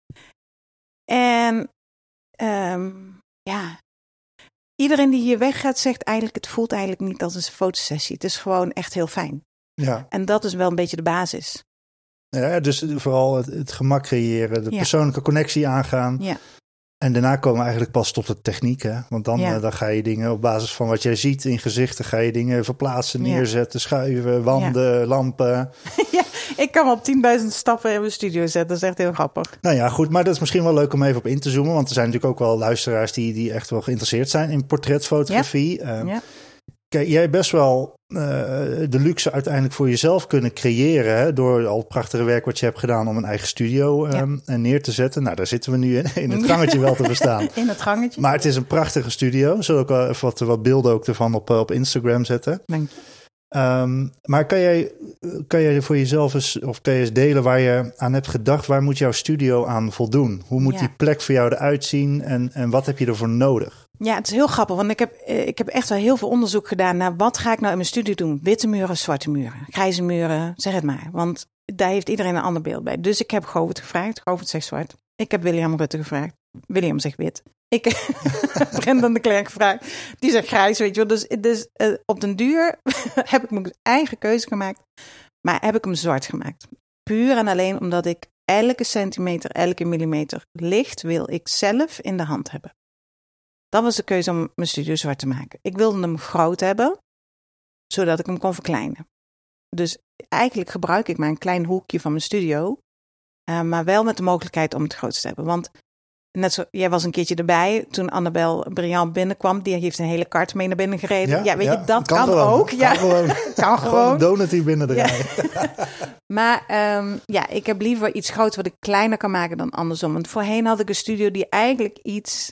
[SPEAKER 2] En iedereen die hier weggaat zegt eigenlijk, het voelt eigenlijk niet als een fotosessie. Het is gewoon echt heel fijn. Ja. En dat is wel een beetje de basis.
[SPEAKER 1] Ja, dus vooral het gemak creëren, de persoonlijke connectie aangaan. Ja. En daarna komen we eigenlijk pas tot de techniek. Hè? Want dan ga je dingen op basis van wat jij ziet in gezichten, ga je dingen verplaatsen, neerzetten, schuiven, wanden, lampen. Ja,
[SPEAKER 2] ik kan op 10.000 stappen in mijn studio zetten. Dat is echt heel grappig.
[SPEAKER 1] Nou ja, goed. Maar dat is misschien wel leuk om even op in te zoomen. Want er zijn natuurlijk ook wel luisteraars die echt wel geïnteresseerd zijn in portretfotografie. Kijk, jij hebt best wel de luxe uiteindelijk voor jezelf kunnen creëren. Hè, door al het prachtige werk wat je hebt gedaan om een eigen studio neer te zetten. Nou, daar zitten we nu in het gangetje wel te verstaan.
[SPEAKER 2] In het gangetje.
[SPEAKER 1] Maar het is een prachtige studio. Zullen ook wel even wat beelden ook ervan op Instagram zetten.
[SPEAKER 2] Dank je.
[SPEAKER 1] Maar kan jij voor jezelf eens, of kan je eens delen waar je aan hebt gedacht? Waar moet jouw studio aan voldoen? Hoe moet die plek voor jou eruit zien? En wat heb je ervoor nodig?
[SPEAKER 2] Ja, het is heel grappig, want ik heb echt wel heel veel onderzoek gedaan naar wat ga ik nou in mijn studio doen? Witte muren, zwarte muren, grijze muren, zeg het maar. Want daar heeft iedereen een ander beeld bij. Dus ik heb Govert gevraagd. Govert zegt zwart. Ik heb William Rutte gevraagd. William zegt wit. Ik heb Brendan de Klerk gevraagd. Die zegt grijs, weet je wel. Dus op den duur heb ik mijn eigen keuze gemaakt. Maar heb ik hem zwart gemaakt. Puur en alleen omdat ik elke centimeter, elke millimeter licht wil ik zelf in de hand hebben. Dat was de keuze om mijn studio zwart te maken. Ik wilde hem groot hebben, zodat ik hem kon verkleinen. Dus eigenlijk gebruik ik maar een klein hoekje van mijn studio. Maar wel met de mogelijkheid om het grootst te hebben. Want net zo, jij was een keertje erbij toen Annabel Briand binnenkwam. Die heeft een hele kart mee naar binnen gereden. Ja, weet je, dat kan ook.
[SPEAKER 1] Kan gewoon.
[SPEAKER 2] Kan gewoon.
[SPEAKER 1] Een donut hier binnen draaien.
[SPEAKER 2] Maar ik heb liever iets groots wat ik kleiner kan maken dan andersom. Want voorheen had ik een studio die eigenlijk iets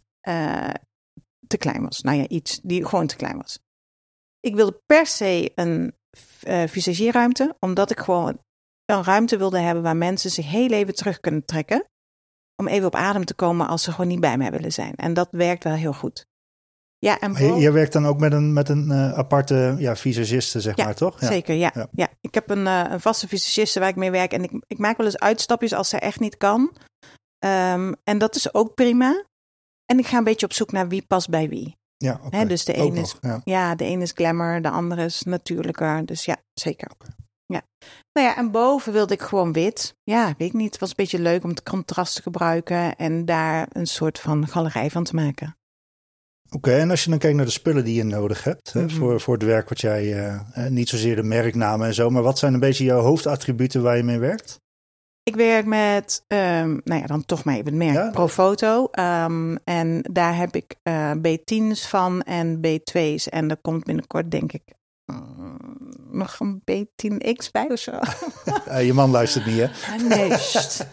[SPEAKER 2] te klein was. Nou ja, iets die gewoon te klein was. Ik wilde per se een visageerruimte, omdat ik gewoon een ruimte wilde hebben waar mensen zich heel even terug kunnen trekken. Om even op adem te komen als ze gewoon niet bij mij willen zijn. En dat werkt wel heel goed. Ja, en
[SPEAKER 1] je werkt dan ook met een aparte visagiste, zeg maar, toch?
[SPEAKER 2] Ja, zeker, ja. Ik heb een vaste visagiste waar ik mee werk. En ik maak wel eens uitstapjes als ze echt niet kan. En dat is ook prima. En ik ga een beetje op zoek naar wie past bij wie.
[SPEAKER 1] Ja, okay.
[SPEAKER 2] Dus de een is glamour, de andere is natuurlijker. Dus ja, zeker. Okay. Ja. Nou ja, en boven wilde ik gewoon wit. Ja, weet ik niet. Het was een beetje leuk om het contrast te gebruiken en daar een soort van galerij van te maken.
[SPEAKER 1] Oké, en als je dan kijkt naar de spullen die je nodig hebt voor het werk wat jij, niet zozeer de merknamen en zo, maar wat zijn een beetje jouw hoofdattributen waar je mee werkt?
[SPEAKER 2] Ik werk met, dan toch maar even het merk,
[SPEAKER 1] Ja.
[SPEAKER 2] Profoto. En daar heb ik B10's van en B2's. En er komt binnenkort, denk ik, nog een B10X bij of zo.
[SPEAKER 1] Je man luistert niet, hè?
[SPEAKER 2] Nee, sst.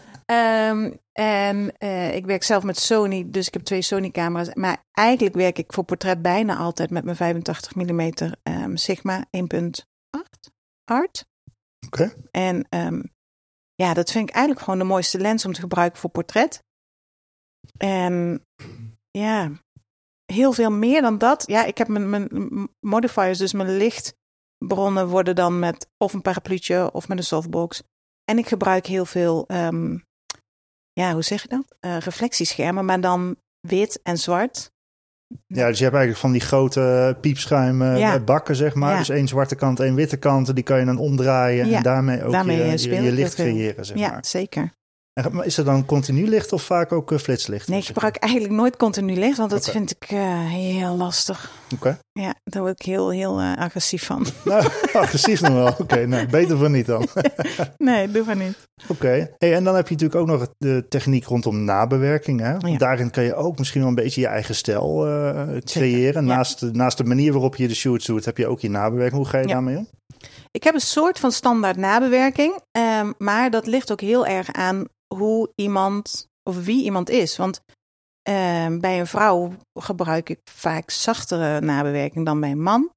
[SPEAKER 2] Ik werk zelf met Sony, dus ik heb 2 Sony-camera's. Maar eigenlijk werk ik voor portret bijna altijd met mijn 85 mm Sigma 1.8 hard.
[SPEAKER 1] Oké.
[SPEAKER 2] En dat vind ik eigenlijk gewoon de mooiste lens om te gebruiken voor portret. En ja, heel veel meer dan dat. Ja, ik heb mijn modifiers, dus mijn lichtbronnen worden dan met of een parapluutje of met een softbox. En ik gebruik heel veel, hoe zeg je dat? Reflectieschermen, maar dan wit en zwart.
[SPEAKER 1] Ja, dus je hebt eigenlijk van die grote piepschuim bakken, zeg maar.
[SPEAKER 2] Ja.
[SPEAKER 1] Dus 1 zwarte kant, 1 witte kant. Die kan je dan omdraaien en daarmee ook je licht
[SPEAKER 2] veel.
[SPEAKER 1] creëren, zeg maar.
[SPEAKER 2] Ja, zeker.
[SPEAKER 1] En is er dan continu licht of vaak ook flitslicht?
[SPEAKER 2] Nee, ik gebruik eigenlijk nooit continu licht, want dat
[SPEAKER 1] Oké.
[SPEAKER 2] vind ik heel lastig.
[SPEAKER 1] Oké.
[SPEAKER 2] Ja, daar word ik heel agressief van.
[SPEAKER 1] Nou, agressief nog wel. Oké, nou, beter van niet dan.
[SPEAKER 2] Nee, doe maar niet.
[SPEAKER 1] Oké. Hey, en dan heb je natuurlijk ook nog de techniek rondom nabewerking. Hè?
[SPEAKER 2] Ja.
[SPEAKER 1] Daarin kan je ook misschien wel een beetje je eigen stijl creëren.
[SPEAKER 2] Ja.
[SPEAKER 1] Naast de manier waarop je de shoots doet, heb je ook je nabewerking. Hoe ga je daarmee om?
[SPEAKER 2] Ik heb een soort van standaard nabewerking, maar dat ligt ook heel erg aan hoe iemand of wie iemand is. Want bij een vrouw gebruik ik vaak zachtere nabewerking dan bij een man.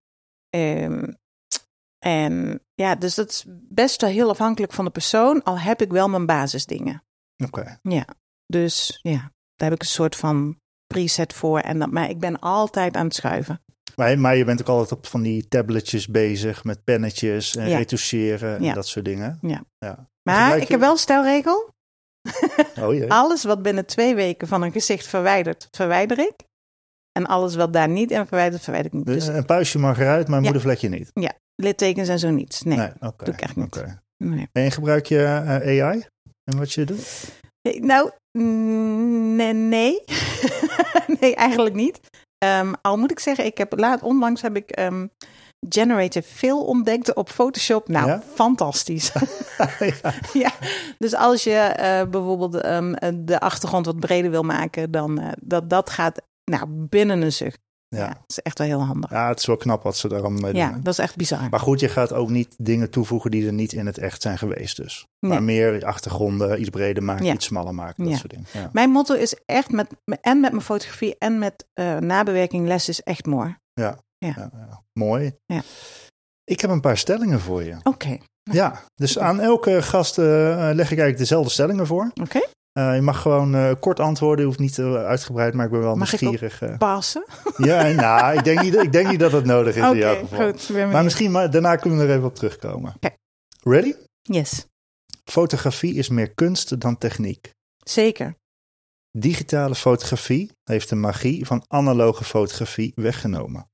[SPEAKER 2] Dus dat is best wel heel afhankelijk van de persoon, al heb ik wel mijn basisdingen.
[SPEAKER 1] Oké.
[SPEAKER 2] Ja, dus ja, daar heb ik een soort van preset voor. Maar ik ben altijd aan het schuiven.
[SPEAKER 1] Maar je bent ook altijd op van die tabletjes bezig met pennetjes en retoucheren en dat soort dingen.
[SPEAKER 2] Ja. Maar ik heb wel een stelregel.
[SPEAKER 1] Oh jee.
[SPEAKER 2] Alles wat binnen 2 weken van een gezicht verwijdert, verwijder ik. En alles wat daar niet in verwijdert, verwijder ik niet.
[SPEAKER 1] Dus een puistje mag eruit, maar een moedervlekje niet?
[SPEAKER 2] Ja, littekens en zo niets. Nee,
[SPEAKER 1] oké.
[SPEAKER 2] doe ik echt niet.
[SPEAKER 1] Okay.
[SPEAKER 2] Nee.
[SPEAKER 1] En gebruik je AI en wat je doet?
[SPEAKER 2] Nou, nee. Nee, eigenlijk niet. Al moet ik zeggen, onlangs heb ik Generative Fill ontdekt op Photoshop. Nou,
[SPEAKER 1] ja?
[SPEAKER 2] Fantastisch. Ja, dus als je bijvoorbeeld de achtergrond wat breder wil maken, dan dat gaat binnen een zucht. Ja, dat is echt wel heel handig.
[SPEAKER 1] Ja, het is wel knap wat ze daarom mee doen.
[SPEAKER 2] Ja, dat is echt bizar.
[SPEAKER 1] Maar goed, je gaat ook niet dingen toevoegen die er niet in het echt zijn geweest dus.
[SPEAKER 2] Nee.
[SPEAKER 1] Maar meer achtergronden, iets breder maken, iets smaller maken, dat soort dingen. Ja.
[SPEAKER 2] Mijn motto is echt met mijn fotografie en met nabewerking less is echt more.
[SPEAKER 1] Ja. Mooi.
[SPEAKER 2] Ja.
[SPEAKER 1] Ik heb een paar stellingen voor je.
[SPEAKER 2] Oké.
[SPEAKER 1] Ja, dus aan elke gast leg ik eigenlijk dezelfde stellingen voor.
[SPEAKER 2] Oké.
[SPEAKER 1] Je mag gewoon kort antwoorden, je hoeft niet uitgebreid, maar ik ben wel nieuwsgierig.
[SPEAKER 2] Mag ik ook passen?
[SPEAKER 1] Ja, nou, ik denk niet dat het nodig is in jouw geval.
[SPEAKER 2] Goed,
[SPEAKER 1] maar misschien daarna kunnen we er even op terugkomen.
[SPEAKER 2] Okay.
[SPEAKER 1] Ready?
[SPEAKER 2] Yes.
[SPEAKER 1] Fotografie is meer kunst dan techniek.
[SPEAKER 2] Zeker.
[SPEAKER 1] Digitale fotografie heeft de magie van analoge fotografie weggenomen.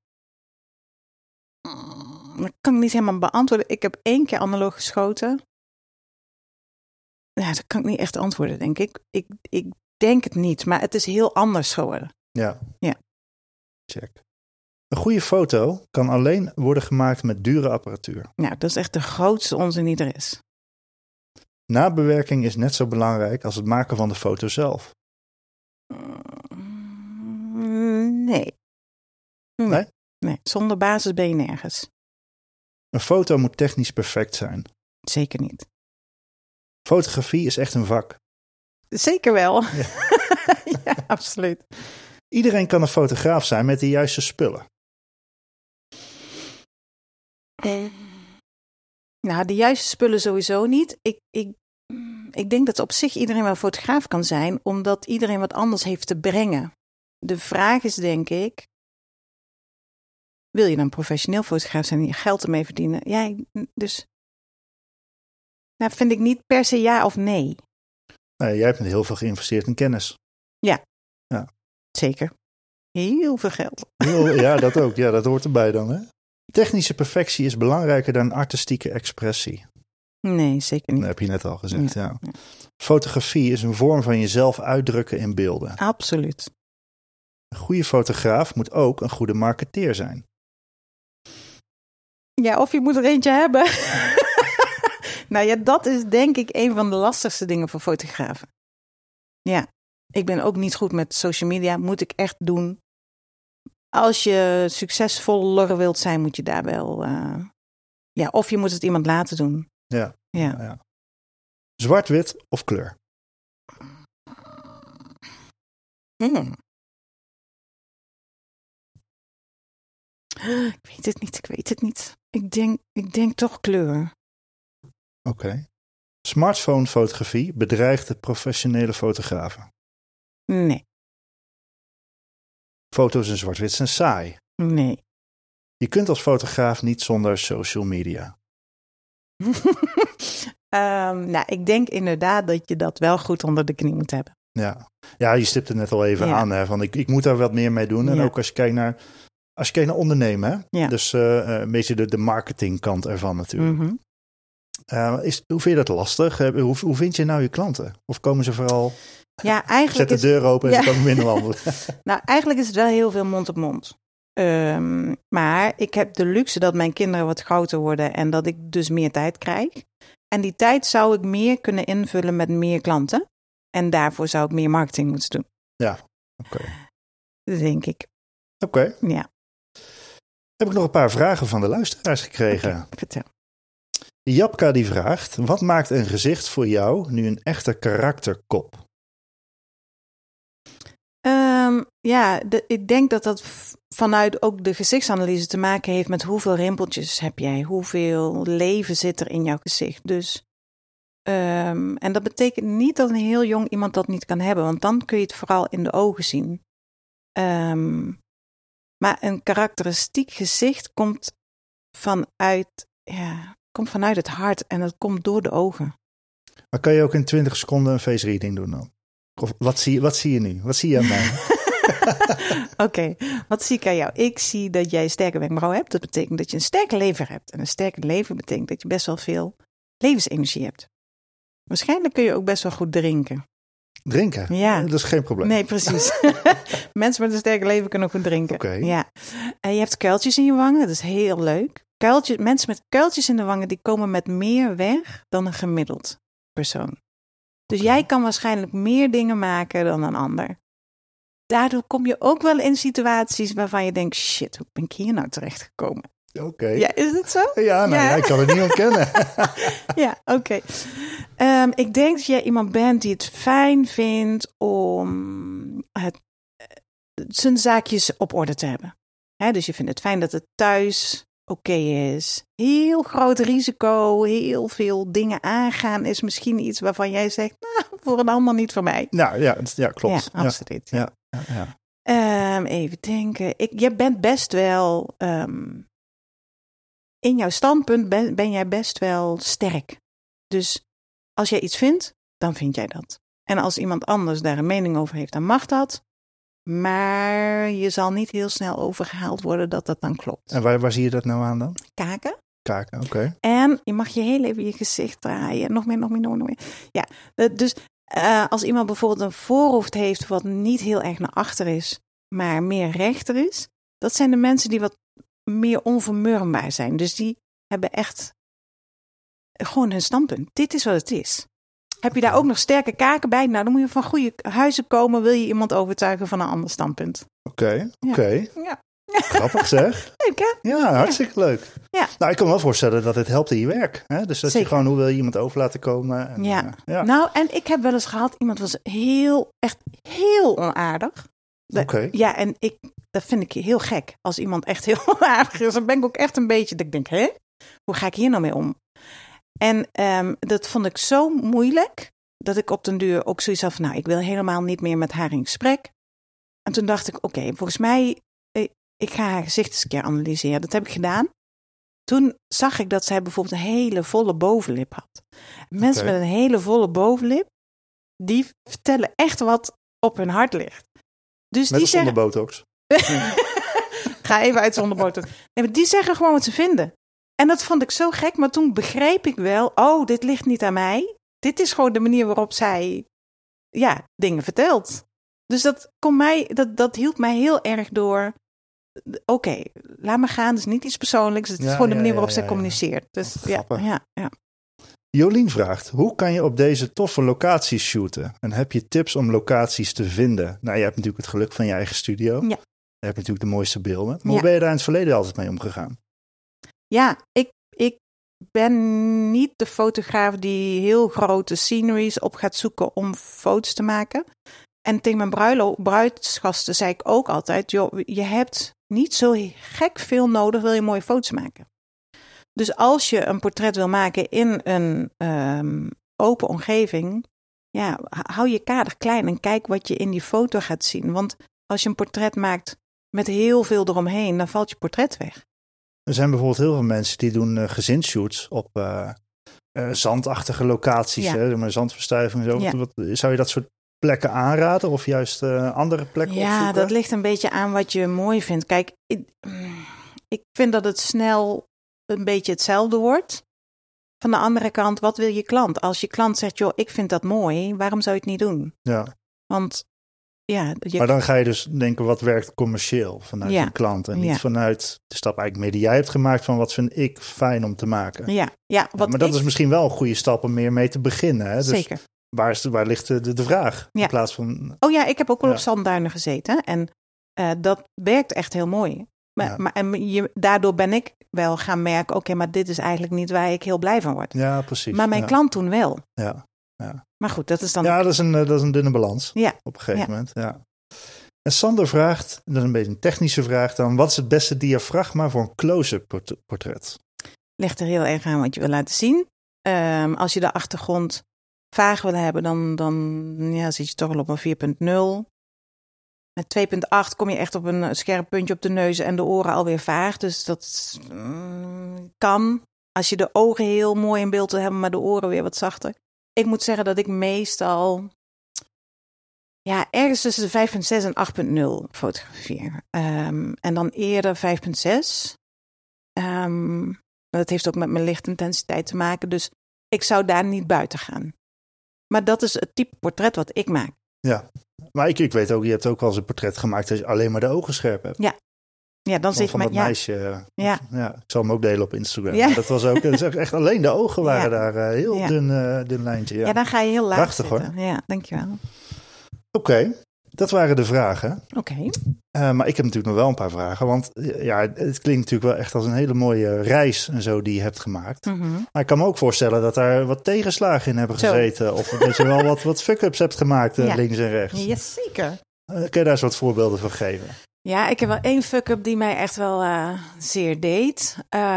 [SPEAKER 2] Dat kan ik niet helemaal beantwoorden. Ik heb 1 keer analoog geschoten. Ja, dat kan ik niet echt antwoorden, denk ik. Ik denk het niet, maar het is heel anders geworden.
[SPEAKER 1] Ja.
[SPEAKER 2] Ja.
[SPEAKER 1] Check. Een goede foto kan alleen worden gemaakt met dure apparatuur.
[SPEAKER 2] Nou, dat is echt de grootste onzin die er is.
[SPEAKER 1] Nabewerking is net zo belangrijk als het maken van de foto zelf.
[SPEAKER 2] Nee.
[SPEAKER 1] Nee?
[SPEAKER 2] Nee, zonder basis ben je nergens.
[SPEAKER 1] Een foto moet technisch perfect zijn.
[SPEAKER 2] Zeker niet.
[SPEAKER 1] Fotografie is echt een vak.
[SPEAKER 2] Zeker wel. Ja, ja, absoluut.
[SPEAKER 1] Iedereen kan een fotograaf zijn met de juiste spullen.
[SPEAKER 2] Nou, de juiste spullen sowieso niet. Ik denk dat op zich iedereen wel fotograaf kan zijn, omdat iedereen wat anders heeft te brengen. De vraag is, denk ik, wil je dan professioneel fotograaf zijn en je geld ermee verdienen? Ja, dus nou, vind ik niet per se ja of nee.
[SPEAKER 1] Jij hebt heel veel geïnvesteerd in kennis.
[SPEAKER 2] Ja. Zeker. Heel veel geld.
[SPEAKER 1] Ja, dat ook. Ja, dat hoort erbij dan. Hè? Technische perfectie is belangrijker dan artistieke expressie.
[SPEAKER 2] Nee, zeker niet.
[SPEAKER 1] Dat heb je net al gezegd, ja. Fotografie is een vorm van jezelf uitdrukken in beelden.
[SPEAKER 2] Absoluut.
[SPEAKER 1] Een goede fotograaf moet ook een goede marketeer zijn.
[SPEAKER 2] Ja, of je moet er eentje hebben. Nou ja, dat is denk ik een van de lastigste dingen voor fotografen. Ja, ik ben ook niet goed met social media. Moet ik echt doen. Als je succesvoller wilt zijn, moet je daar wel... of je moet het iemand laten doen.
[SPEAKER 1] Ja. Zwart-wit of kleur?
[SPEAKER 2] Ik weet het niet. Ik denk toch kleur.
[SPEAKER 1] Oké. Smartphone-fotografie bedreigt de professionele fotografen.
[SPEAKER 2] Nee.
[SPEAKER 1] Foto's in zwart-wit zijn saai.
[SPEAKER 2] Nee.
[SPEAKER 1] Je kunt als fotograaf niet zonder social media.
[SPEAKER 2] Ik denk inderdaad dat je dat wel goed onder de knie moet hebben.
[SPEAKER 1] Ja, je stipt het net al even aan. Hè, van ik moet daar wat meer mee doen. En ook als je kijkt naar ondernemen. Hè? Ja. Dus een beetje de marketingkant ervan natuurlijk.
[SPEAKER 2] Mm-hmm.
[SPEAKER 1] Hoe vind je dat lastig? Hoe vind je nou je klanten? Of komen ze vooral...
[SPEAKER 2] Ja, eigenlijk
[SPEAKER 1] zet de deur open en ze komen binnenwandelen.
[SPEAKER 2] Nou, eigenlijk is het wel heel veel mond op mond. Maar ik heb de luxe dat mijn kinderen wat groter worden en dat ik dus meer tijd krijg. En die tijd zou ik meer kunnen invullen met meer klanten. En daarvoor zou ik meer marketing moeten doen.
[SPEAKER 1] Ja, oké.
[SPEAKER 2] Dat denk ik.
[SPEAKER 1] Oké.
[SPEAKER 2] Ja.
[SPEAKER 1] Heb ik nog een paar vragen van de luisteraars gekregen.
[SPEAKER 2] Okay, vertel.
[SPEAKER 1] Japka die vraagt, wat maakt een gezicht voor jou nu een echte karakterkop?
[SPEAKER 2] Ik denk dat vanuit ook de gezichtsanalyse te maken heeft met hoeveel rimpeltjes heb jij, hoeveel leven zit er in jouw gezicht. Dus, en dat betekent niet dat een heel jong iemand dat niet kan hebben, want dan kun je het vooral in de ogen zien. Maar een karakteristiek gezicht komt vanuit het hart en dat komt door de ogen.
[SPEAKER 1] Maar kan je ook in 20 seconden een face reading doen dan? Of wat zie je nu? Wat zie je aan mij?
[SPEAKER 2] Oké, wat zie ik aan jou? Ik zie dat jij sterke wenkbrauwen hebt. Dat betekent dat je een sterke lever hebt. En een sterke lever betekent dat je best wel veel levensenergie hebt. Waarschijnlijk kun je ook best wel goed drinken.
[SPEAKER 1] Drinken?
[SPEAKER 2] Ja.
[SPEAKER 1] Dat is geen probleem.
[SPEAKER 2] Nee, precies. Mensen met een sterke lever kunnen goed drinken.
[SPEAKER 1] Oké.
[SPEAKER 2] Ja. En je hebt kuiltjes in je wangen. Dat is heel leuk. Mensen met kuiltjes in de wangen, die komen met meer weg dan een gemiddeld persoon. Dus jij kan waarschijnlijk meer dingen maken dan een ander. Daardoor kom je ook wel in situaties waarvan je denkt, shit, hoe ben ik hier nou terecht gekomen?
[SPEAKER 1] Oké.
[SPEAKER 2] Ja, is het zo?
[SPEAKER 1] Ja, ik kan het niet ontkennen.
[SPEAKER 2] Ja, oké. Ik denk dat jij iemand bent die het fijn vindt om zijn zaakjes op orde te hebben. Dus je vindt het fijn dat het thuis oké is. Heel groot risico, heel veel dingen aangaan is misschien iets waarvan jij zegt, nou, voor een ander niet voor mij.
[SPEAKER 1] Nou ja, klopt.
[SPEAKER 2] Ja, absoluut.
[SPEAKER 1] Ja.
[SPEAKER 2] Even denken. Je bent best wel, in jouw standpunt ben jij best wel sterk. Dus als jij iets vindt, dan vind jij dat. En als iemand anders daar een mening over heeft, dan mag dat. Maar je zal niet heel snel overgehaald worden dat dat dan klopt.
[SPEAKER 1] En waar zie je dat nou aan dan?
[SPEAKER 2] Kaken,
[SPEAKER 1] oké.
[SPEAKER 2] En je mag je heel even je gezicht draaien. Nog meer. Ja, dus als iemand bijvoorbeeld een voorhoofd heeft wat niet heel erg naar achter is, maar meer rechter is. Dat zijn de mensen die wat meer onvermurmbaar zijn. Dus die hebben echt gewoon hun standpunt. Dit is wat het is. Heb je daar ook nog sterke kaken bij? Nou, dan moet je van goede huizen komen. Wil je iemand overtuigen van een ander standpunt?
[SPEAKER 1] Oké.
[SPEAKER 2] Ja.
[SPEAKER 1] Grappig zeg.
[SPEAKER 2] Leuk hè?
[SPEAKER 1] Ja, hartstikke leuk.
[SPEAKER 2] Ja.
[SPEAKER 1] Nou, ik kan me wel voorstellen dat het helpt in je werk. Hè? Dus dat je gewoon, hoe wil je iemand over laten komen? En,
[SPEAKER 2] ja. Nou, en ik heb wel eens gehad, iemand was echt heel onaardig.
[SPEAKER 1] Oké.
[SPEAKER 2] Ja, en dat vind ik heel gek. Als iemand echt heel onaardig is, dan ben ik ook echt een beetje, dat ik denk, hoe ga ik hier nou mee om? En dat vond ik zo moeilijk, dat ik op den duur ook zoiets had van, nou, ik wil helemaal niet meer met haar in gesprek. En toen dacht ik, oké, volgens mij, ik ga haar gezicht eens een keer analyseren. Dat heb ik gedaan. Toen zag ik dat zij bijvoorbeeld een hele volle bovenlip had. Mensen met een hele volle bovenlip, die vertellen echt wat op hun hart ligt. Dus
[SPEAKER 1] met
[SPEAKER 2] die
[SPEAKER 1] zonder botox.
[SPEAKER 2] Ga even uit zonder botox. Nee, maar die zeggen gewoon wat ze vinden. En dat vond ik zo gek, maar toen begreep ik wel, dit ligt niet aan mij. Dit is gewoon de manier waarop zij dingen vertelt. Dus dat hielp mij heel erg door. Oké, laat me gaan. Het is niet iets persoonlijks. Het is gewoon de manier waarop zij communiceert. Dus
[SPEAKER 1] ja. Jolien vraagt, hoe kan je op deze toffe locaties shooten? En heb je tips om locaties te vinden? Nou, je hebt natuurlijk het geluk van je eigen studio.
[SPEAKER 2] Ja.
[SPEAKER 1] Je hebt natuurlijk de mooiste beelden. Maar hoe ben je daar in het verleden altijd mee omgegaan?
[SPEAKER 2] Ja, ik ben niet de fotograaf die heel grote sceneries op gaat zoeken om foto's te maken. En tegen mijn bruidsgasten zei ik ook altijd, joh, je hebt niet zo gek veel nodig, wil je mooie foto's maken. Dus als je een portret wil maken in een open omgeving, ja, hou je kader klein en kijk wat je in die foto gaat zien. Want als je een portret maakt met heel veel eromheen, dan valt je portret weg.
[SPEAKER 1] Er zijn bijvoorbeeld heel veel mensen die doen gezinsshoots op zandachtige locaties,
[SPEAKER 2] Ja.
[SPEAKER 1] hè, maar zandverstuiving en zo.
[SPEAKER 2] Ja.
[SPEAKER 1] Zou je dat soort plekken aanraden of juist andere plekken opzoeken?
[SPEAKER 2] Ja, dat ligt een beetje aan wat je mooi vindt. Kijk, ik vind dat het snel een beetje hetzelfde wordt. Van de andere kant, wat wil je klant? Als je klant zegt, joh, ik vind dat mooi, waarom zou je het niet doen?
[SPEAKER 1] Ja.
[SPEAKER 2] Want ja,
[SPEAKER 1] Maar dan ga je dus denken, wat werkt commercieel vanuit een klant en niet vanuit de stap eigenlijk meer die jij hebt gemaakt van wat vind ik fijn om te maken.
[SPEAKER 2] Ja,
[SPEAKER 1] maar dat is misschien wel een goede stap om meer mee te beginnen. Hè? Dus
[SPEAKER 2] zeker.
[SPEAKER 1] Waar ligt de vraag? In plaats van...
[SPEAKER 2] Oh ja, ik heb ook wel op zandduinen gezeten en dat werkt echt heel mooi. Daardoor ben ik wel gaan merken, oké, maar dit is eigenlijk niet waar ik heel blij van word.
[SPEAKER 1] Ja, precies.
[SPEAKER 2] Maar mijn klant toen wel.
[SPEAKER 1] Ja.
[SPEAKER 2] Maar goed, dat is dan...
[SPEAKER 1] Ja, dat is een dunne balans op een gegeven moment. Ja. En Sander vraagt, dat is een beetje een technische vraag dan, wat is het beste diafragma voor een close-up portret?
[SPEAKER 2] Ligt er heel erg aan wat je wil laten zien. Als je de achtergrond vaag wil hebben, dan zit je toch wel op een 4.0. Met 2.8 kom je echt op een scherp puntje op de neus en de oren alweer vaag. Dus dat kan. Als je de ogen heel mooi in beeld wil hebben, maar de oren weer wat zachter. Ik moet zeggen dat ik meestal ergens tussen de 5.6 en 8.0 fotografeer. En dan eerder 5.6. Dat heeft ook met mijn lichtintensiteit te maken. Dus ik zou daar niet buiten gaan. Maar dat is het type portret wat ik maak.
[SPEAKER 1] Ja, maar ik weet ook, je hebt ook wel eens een portret gemaakt als je alleen maar de ogen scherp hebt.
[SPEAKER 2] Ja, dan zit
[SPEAKER 1] van dat meisje.
[SPEAKER 2] Ja,
[SPEAKER 1] ik zal hem ook delen op Instagram.
[SPEAKER 2] Ja.
[SPEAKER 1] Dat was ook echt alleen de ogen waren daar heel dun lijntje. Ja.
[SPEAKER 2] Dan ga je heel laag
[SPEAKER 1] Prachtig,
[SPEAKER 2] zitten.
[SPEAKER 1] Hoor.
[SPEAKER 2] Ja, dankjewel.
[SPEAKER 1] Oké, dat waren de vragen.
[SPEAKER 2] Oké.
[SPEAKER 1] Maar ik heb natuurlijk nog wel een paar vragen. Want het klinkt natuurlijk wel echt als een hele mooie reis en zo die je hebt gemaakt.
[SPEAKER 2] Mm-hmm.
[SPEAKER 1] Maar ik kan me ook voorstellen dat daar wat tegenslagen in hebben gezeten. Of dat je wel wat fuck-ups hebt gemaakt links en rechts.
[SPEAKER 2] Jazeker.
[SPEAKER 1] Kun je daar eens wat voorbeelden van geven?
[SPEAKER 2] Ja, ik heb wel één fuck-up die mij echt wel zeer deed.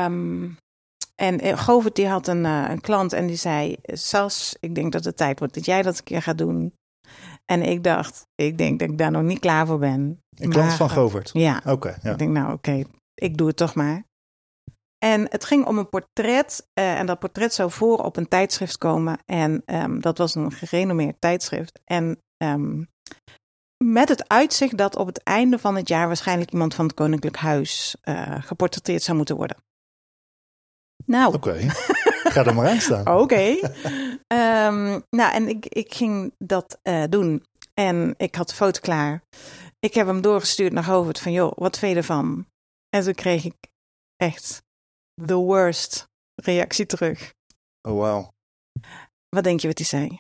[SPEAKER 2] En Govert die had een klant en die zei, Sas, ik denk dat het tijd wordt dat jij dat een keer gaat doen. En ik dacht, ik denk dat ik daar nog niet klaar voor ben.
[SPEAKER 1] Een klant van Govert?
[SPEAKER 2] Ja.
[SPEAKER 1] Oké.
[SPEAKER 2] Ik denk, oké, ik doe het toch maar. En het ging om een portret. En dat portret zou voor op een tijdschrift komen. En dat was een gerenommeerd tijdschrift. En met het uitzicht dat op het einde van het jaar waarschijnlijk iemand van het Koninklijk Huis geportretteerd zou moeten worden. Nou.
[SPEAKER 1] Oké. Ga er maar aan staan.
[SPEAKER 2] Oké. En ik ging dat doen. En ik had de foto klaar. Ik heb hem doorgestuurd naar Govert van, joh, wat vind je ervan? En toen kreeg ik echt the worst reactie terug.
[SPEAKER 1] Oh, wow.
[SPEAKER 2] Wat denk je wat hij zei?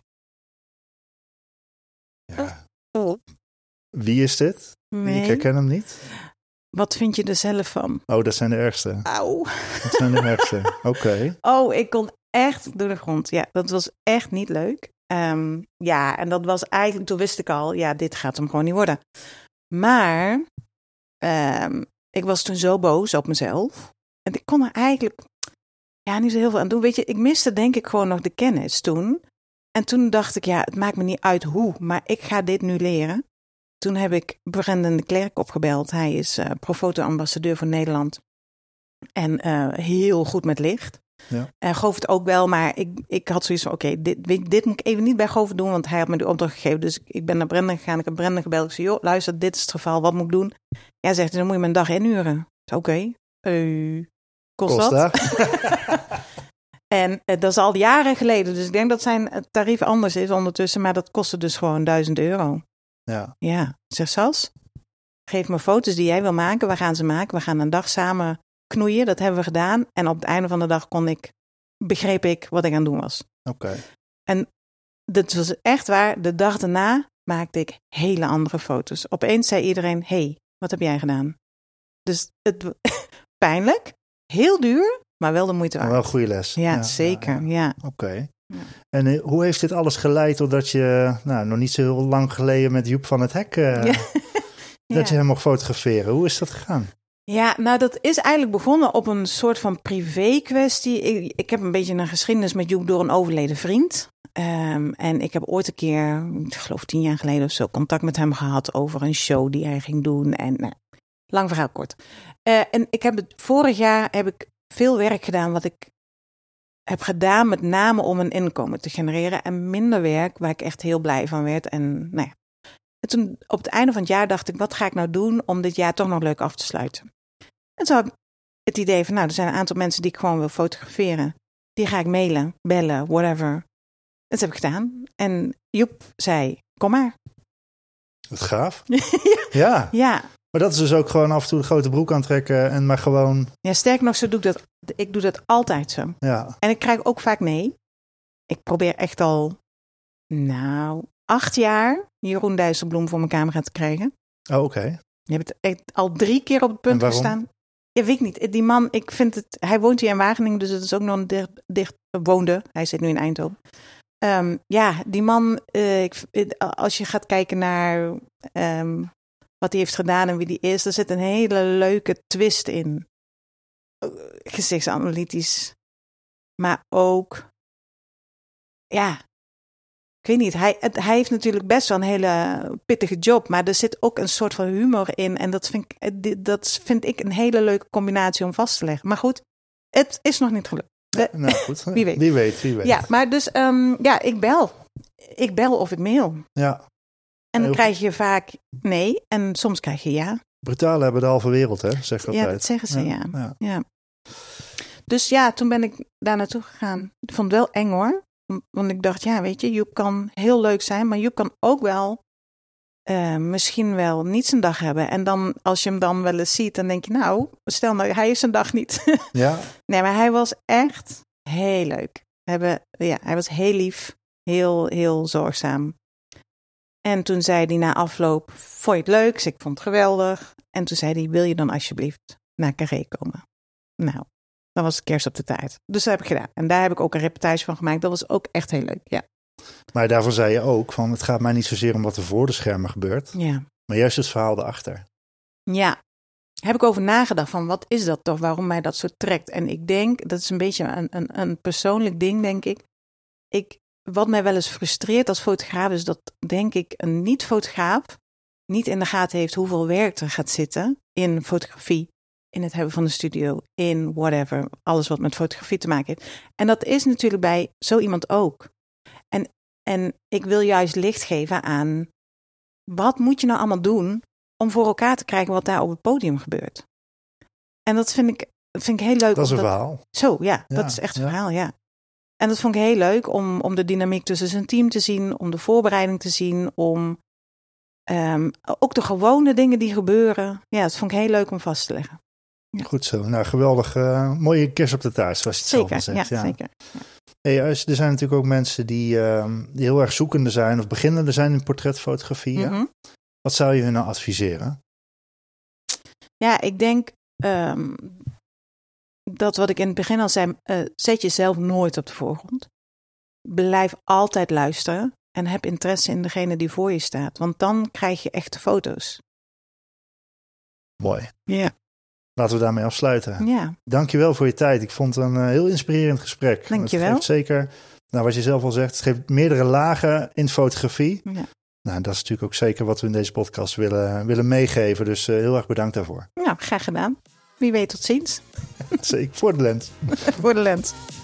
[SPEAKER 1] Ja.
[SPEAKER 2] Oh.
[SPEAKER 1] Wie is dit?
[SPEAKER 2] Nee.
[SPEAKER 1] Ik herken hem niet.
[SPEAKER 2] Wat vind je er zelf van?
[SPEAKER 1] Oh, dat zijn de ergste.
[SPEAKER 2] Auw.
[SPEAKER 1] Dat zijn de ergste. Oké.
[SPEAKER 2] Oh, ik kon echt door de grond. Ja, dat was echt niet leuk. En dat was eigenlijk, toen wist ik al, dit gaat hem gewoon niet worden. Maar ik was toen zo boos op mezelf. En ik kon er eigenlijk niet zo heel veel aan doen. Weet je, ik miste denk ik gewoon nog de kennis toen. En toen dacht ik, het maakt me niet uit hoe, maar ik ga dit nu leren. Toen heb ik Brendan de Klerk opgebeld. Hij is Profoto-ambassadeur voor Nederland. En heel goed met licht.
[SPEAKER 1] Ja.
[SPEAKER 2] Govert ook wel, maar ik had zoiets van, oké, dit moet ik even niet bij Govert doen, want hij had me de opdracht gegeven. Dus ik ben naar Brendan gegaan, ik heb Brendan gebeld. Ik zei, joh, luister, dit is het geval, wat moet ik doen? Ja, zegt hij, dan moet je me een dag inhuren. Oké, kost dat? En dat is al jaren geleden, dus ik denk dat zijn tarief anders is ondertussen, maar dat kostte dus gewoon €1000. Ja, zeg Sas, geef me foto's die jij wil maken, we gaan ze maken. We gaan een dag samen knoeien, dat hebben we gedaan. En op het einde van de dag kon ik begreep ik wat ik aan het doen was.
[SPEAKER 1] Oké.
[SPEAKER 2] En dat was echt waar. De dag daarna maakte ik hele andere foto's. Opeens zei iedereen, hey, wat heb jij gedaan? Dus het pijnlijk, heel duur, maar wel de moeite waard.
[SPEAKER 1] Wel een goede les.
[SPEAKER 2] Ja, zeker. Ja.
[SPEAKER 1] Oké.
[SPEAKER 2] Ja.
[SPEAKER 1] En hoe heeft dit alles geleid totdat je nog niet zo heel lang geleden met Joep van het Hek dat je hem mocht fotograferen? Hoe is dat gegaan?
[SPEAKER 2] Ja, nou dat is eigenlijk begonnen op een soort van privé kwestie. Ik heb een beetje een geschiedenis met Joep door een overleden vriend. En ik heb ooit een keer, ik geloof 10 jaar geleden of zo, contact met hem gehad over een show die hij ging doen. En lang verhaal kort. En vorig jaar heb ik veel werk gedaan wat ik heb gedaan met name om een inkomen te genereren. En minder werk waar ik echt heel blij van werd. En toen op het einde van het jaar dacht ik, wat ga ik nou doen om dit jaar toch nog leuk af te sluiten? En toen had ik het idee van, er zijn een aantal mensen die ik gewoon wil fotograferen. Die ga ik mailen, bellen, whatever. Dat heb ik gedaan. En Joep zei, kom maar.
[SPEAKER 1] Wat gaaf.
[SPEAKER 2] Ja.
[SPEAKER 1] Maar dat is dus ook gewoon af en toe de grote broek aantrekken en maar gewoon...
[SPEAKER 2] Ja, sterker nog, zo doe ik dat. Ik doe dat altijd zo.
[SPEAKER 1] Ja.
[SPEAKER 2] En ik krijg ook vaak nee. Ik probeer echt al, 8 jaar Jeroen Dijsselbloem voor mijn camera te krijgen.
[SPEAKER 1] Oh, oké.
[SPEAKER 2] Je hebt echt al 3 keer op het punt gestaan. Ja, weet ik niet. Die man, ik vind het... Hij woont hier in Wageningen, dus het is ook nog een dicht woonde. Hij zit nu in Eindhoven. Die man, als je gaat kijken naar wat hij heeft gedaan en wie die is, er zit een hele leuke twist in. Gezichtsanalytisch. Maar ook, ik weet niet. Hij heeft natuurlijk best wel een hele pittige job, maar er zit ook een soort van humor in. En dat vind ik een hele leuke combinatie om vast te leggen. Maar goed, het is nog niet gelukt.
[SPEAKER 1] Goed.
[SPEAKER 2] Wie weet.
[SPEAKER 1] Wie weet.
[SPEAKER 2] Ja, maar dus ik bel. Ik bel of ik mail.
[SPEAKER 1] Ja.
[SPEAKER 2] En dan krijg je vaak nee en soms krijg je ja.
[SPEAKER 1] Brutalen hebben de halve wereld, hè? Zeg je altijd.
[SPEAKER 2] Ja, dat zeggen ze, ja. Dus toen ben ik daar naartoe gegaan. Ik vond het wel eng hoor. Want ik dacht, weet je, Joep kan heel leuk zijn, maar Joep kan ook wel misschien wel niet zijn dag hebben. En dan, als je hem dan wel eens ziet, dan denk je, stel nou, hij is zijn dag niet.
[SPEAKER 1] Ja.
[SPEAKER 2] Nee, maar hij was echt heel leuk. Hij was heel lief, heel, heel zorgzaam. En toen zei hij na afloop, vond je het leuk? Dus ik vond het geweldig. En toen zei hij, wil je dan alsjeblieft naar Carré komen? Nou, dat was kerst op de taart. Dus dat heb ik gedaan. En daar heb ik ook een reportage van gemaakt. Dat was ook echt heel leuk, ja.
[SPEAKER 1] Maar daarvan zei je ook, van het gaat mij niet zozeer om wat er voor de schermen gebeurt.
[SPEAKER 2] Ja.
[SPEAKER 1] Maar juist het verhaal erachter.
[SPEAKER 2] Ja, heb ik over nagedacht van wat is dat toch, waarom mij dat zo trekt. En ik denk, dat is een beetje een persoonlijk ding, denk ik. Wat mij wel eens frustreert als fotograaf is dat, denk ik, een niet-fotograaf niet in de gaten heeft hoeveel werk er gaat zitten in fotografie, in het hebben van een studio, in whatever, alles wat met fotografie te maken heeft. En dat is natuurlijk bij zo iemand ook. En ik wil juist licht geven aan, wat moet je nou allemaal doen om voor elkaar te krijgen wat daar op het podium gebeurt. En dat vind ik heel leuk.
[SPEAKER 1] Dat is een verhaal.
[SPEAKER 2] Zo, dat is echt een verhaal, ja. En dat vond ik heel leuk om de dynamiek tussen zijn team te zien, om de voorbereiding te zien, om ook de gewone dingen die gebeuren. Ja, dat vond ik heel leuk om vast te leggen. Ja.
[SPEAKER 1] Goed zo. Nou, geweldig. Mooie kerst op de taart, zoals je het zelf al zegt.
[SPEAKER 2] Ja, zeker. Ja.
[SPEAKER 1] Hey, er zijn natuurlijk ook mensen die heel erg zoekende zijn of beginnende zijn in portretfotografie.
[SPEAKER 2] Mm-hmm.
[SPEAKER 1] Wat zou je hun nou adviseren?
[SPEAKER 2] Ja, ik denk dat wat ik in het begin al zei, zet jezelf nooit op de voorgrond. Blijf altijd luisteren en heb interesse in degene die voor je staat. Want dan krijg je echte foto's.
[SPEAKER 1] Mooi.
[SPEAKER 2] Ja.
[SPEAKER 1] Laten we daarmee afsluiten.
[SPEAKER 2] Ja.
[SPEAKER 1] Dankjewel voor je tijd. Ik vond het een heel inspirerend gesprek.
[SPEAKER 2] Dankjewel.
[SPEAKER 1] Het geeft zeker, wat je zelf al zegt, het geeft meerdere lagen in fotografie.
[SPEAKER 2] Ja.
[SPEAKER 1] Nou, dat is natuurlijk ook zeker wat we in deze podcast willen meegeven. Dus heel erg bedankt daarvoor.
[SPEAKER 2] Nou, graag gedaan. Wie weet, tot ziens.
[SPEAKER 1] Zeker, voor de lens.
[SPEAKER 2] Voor de lens.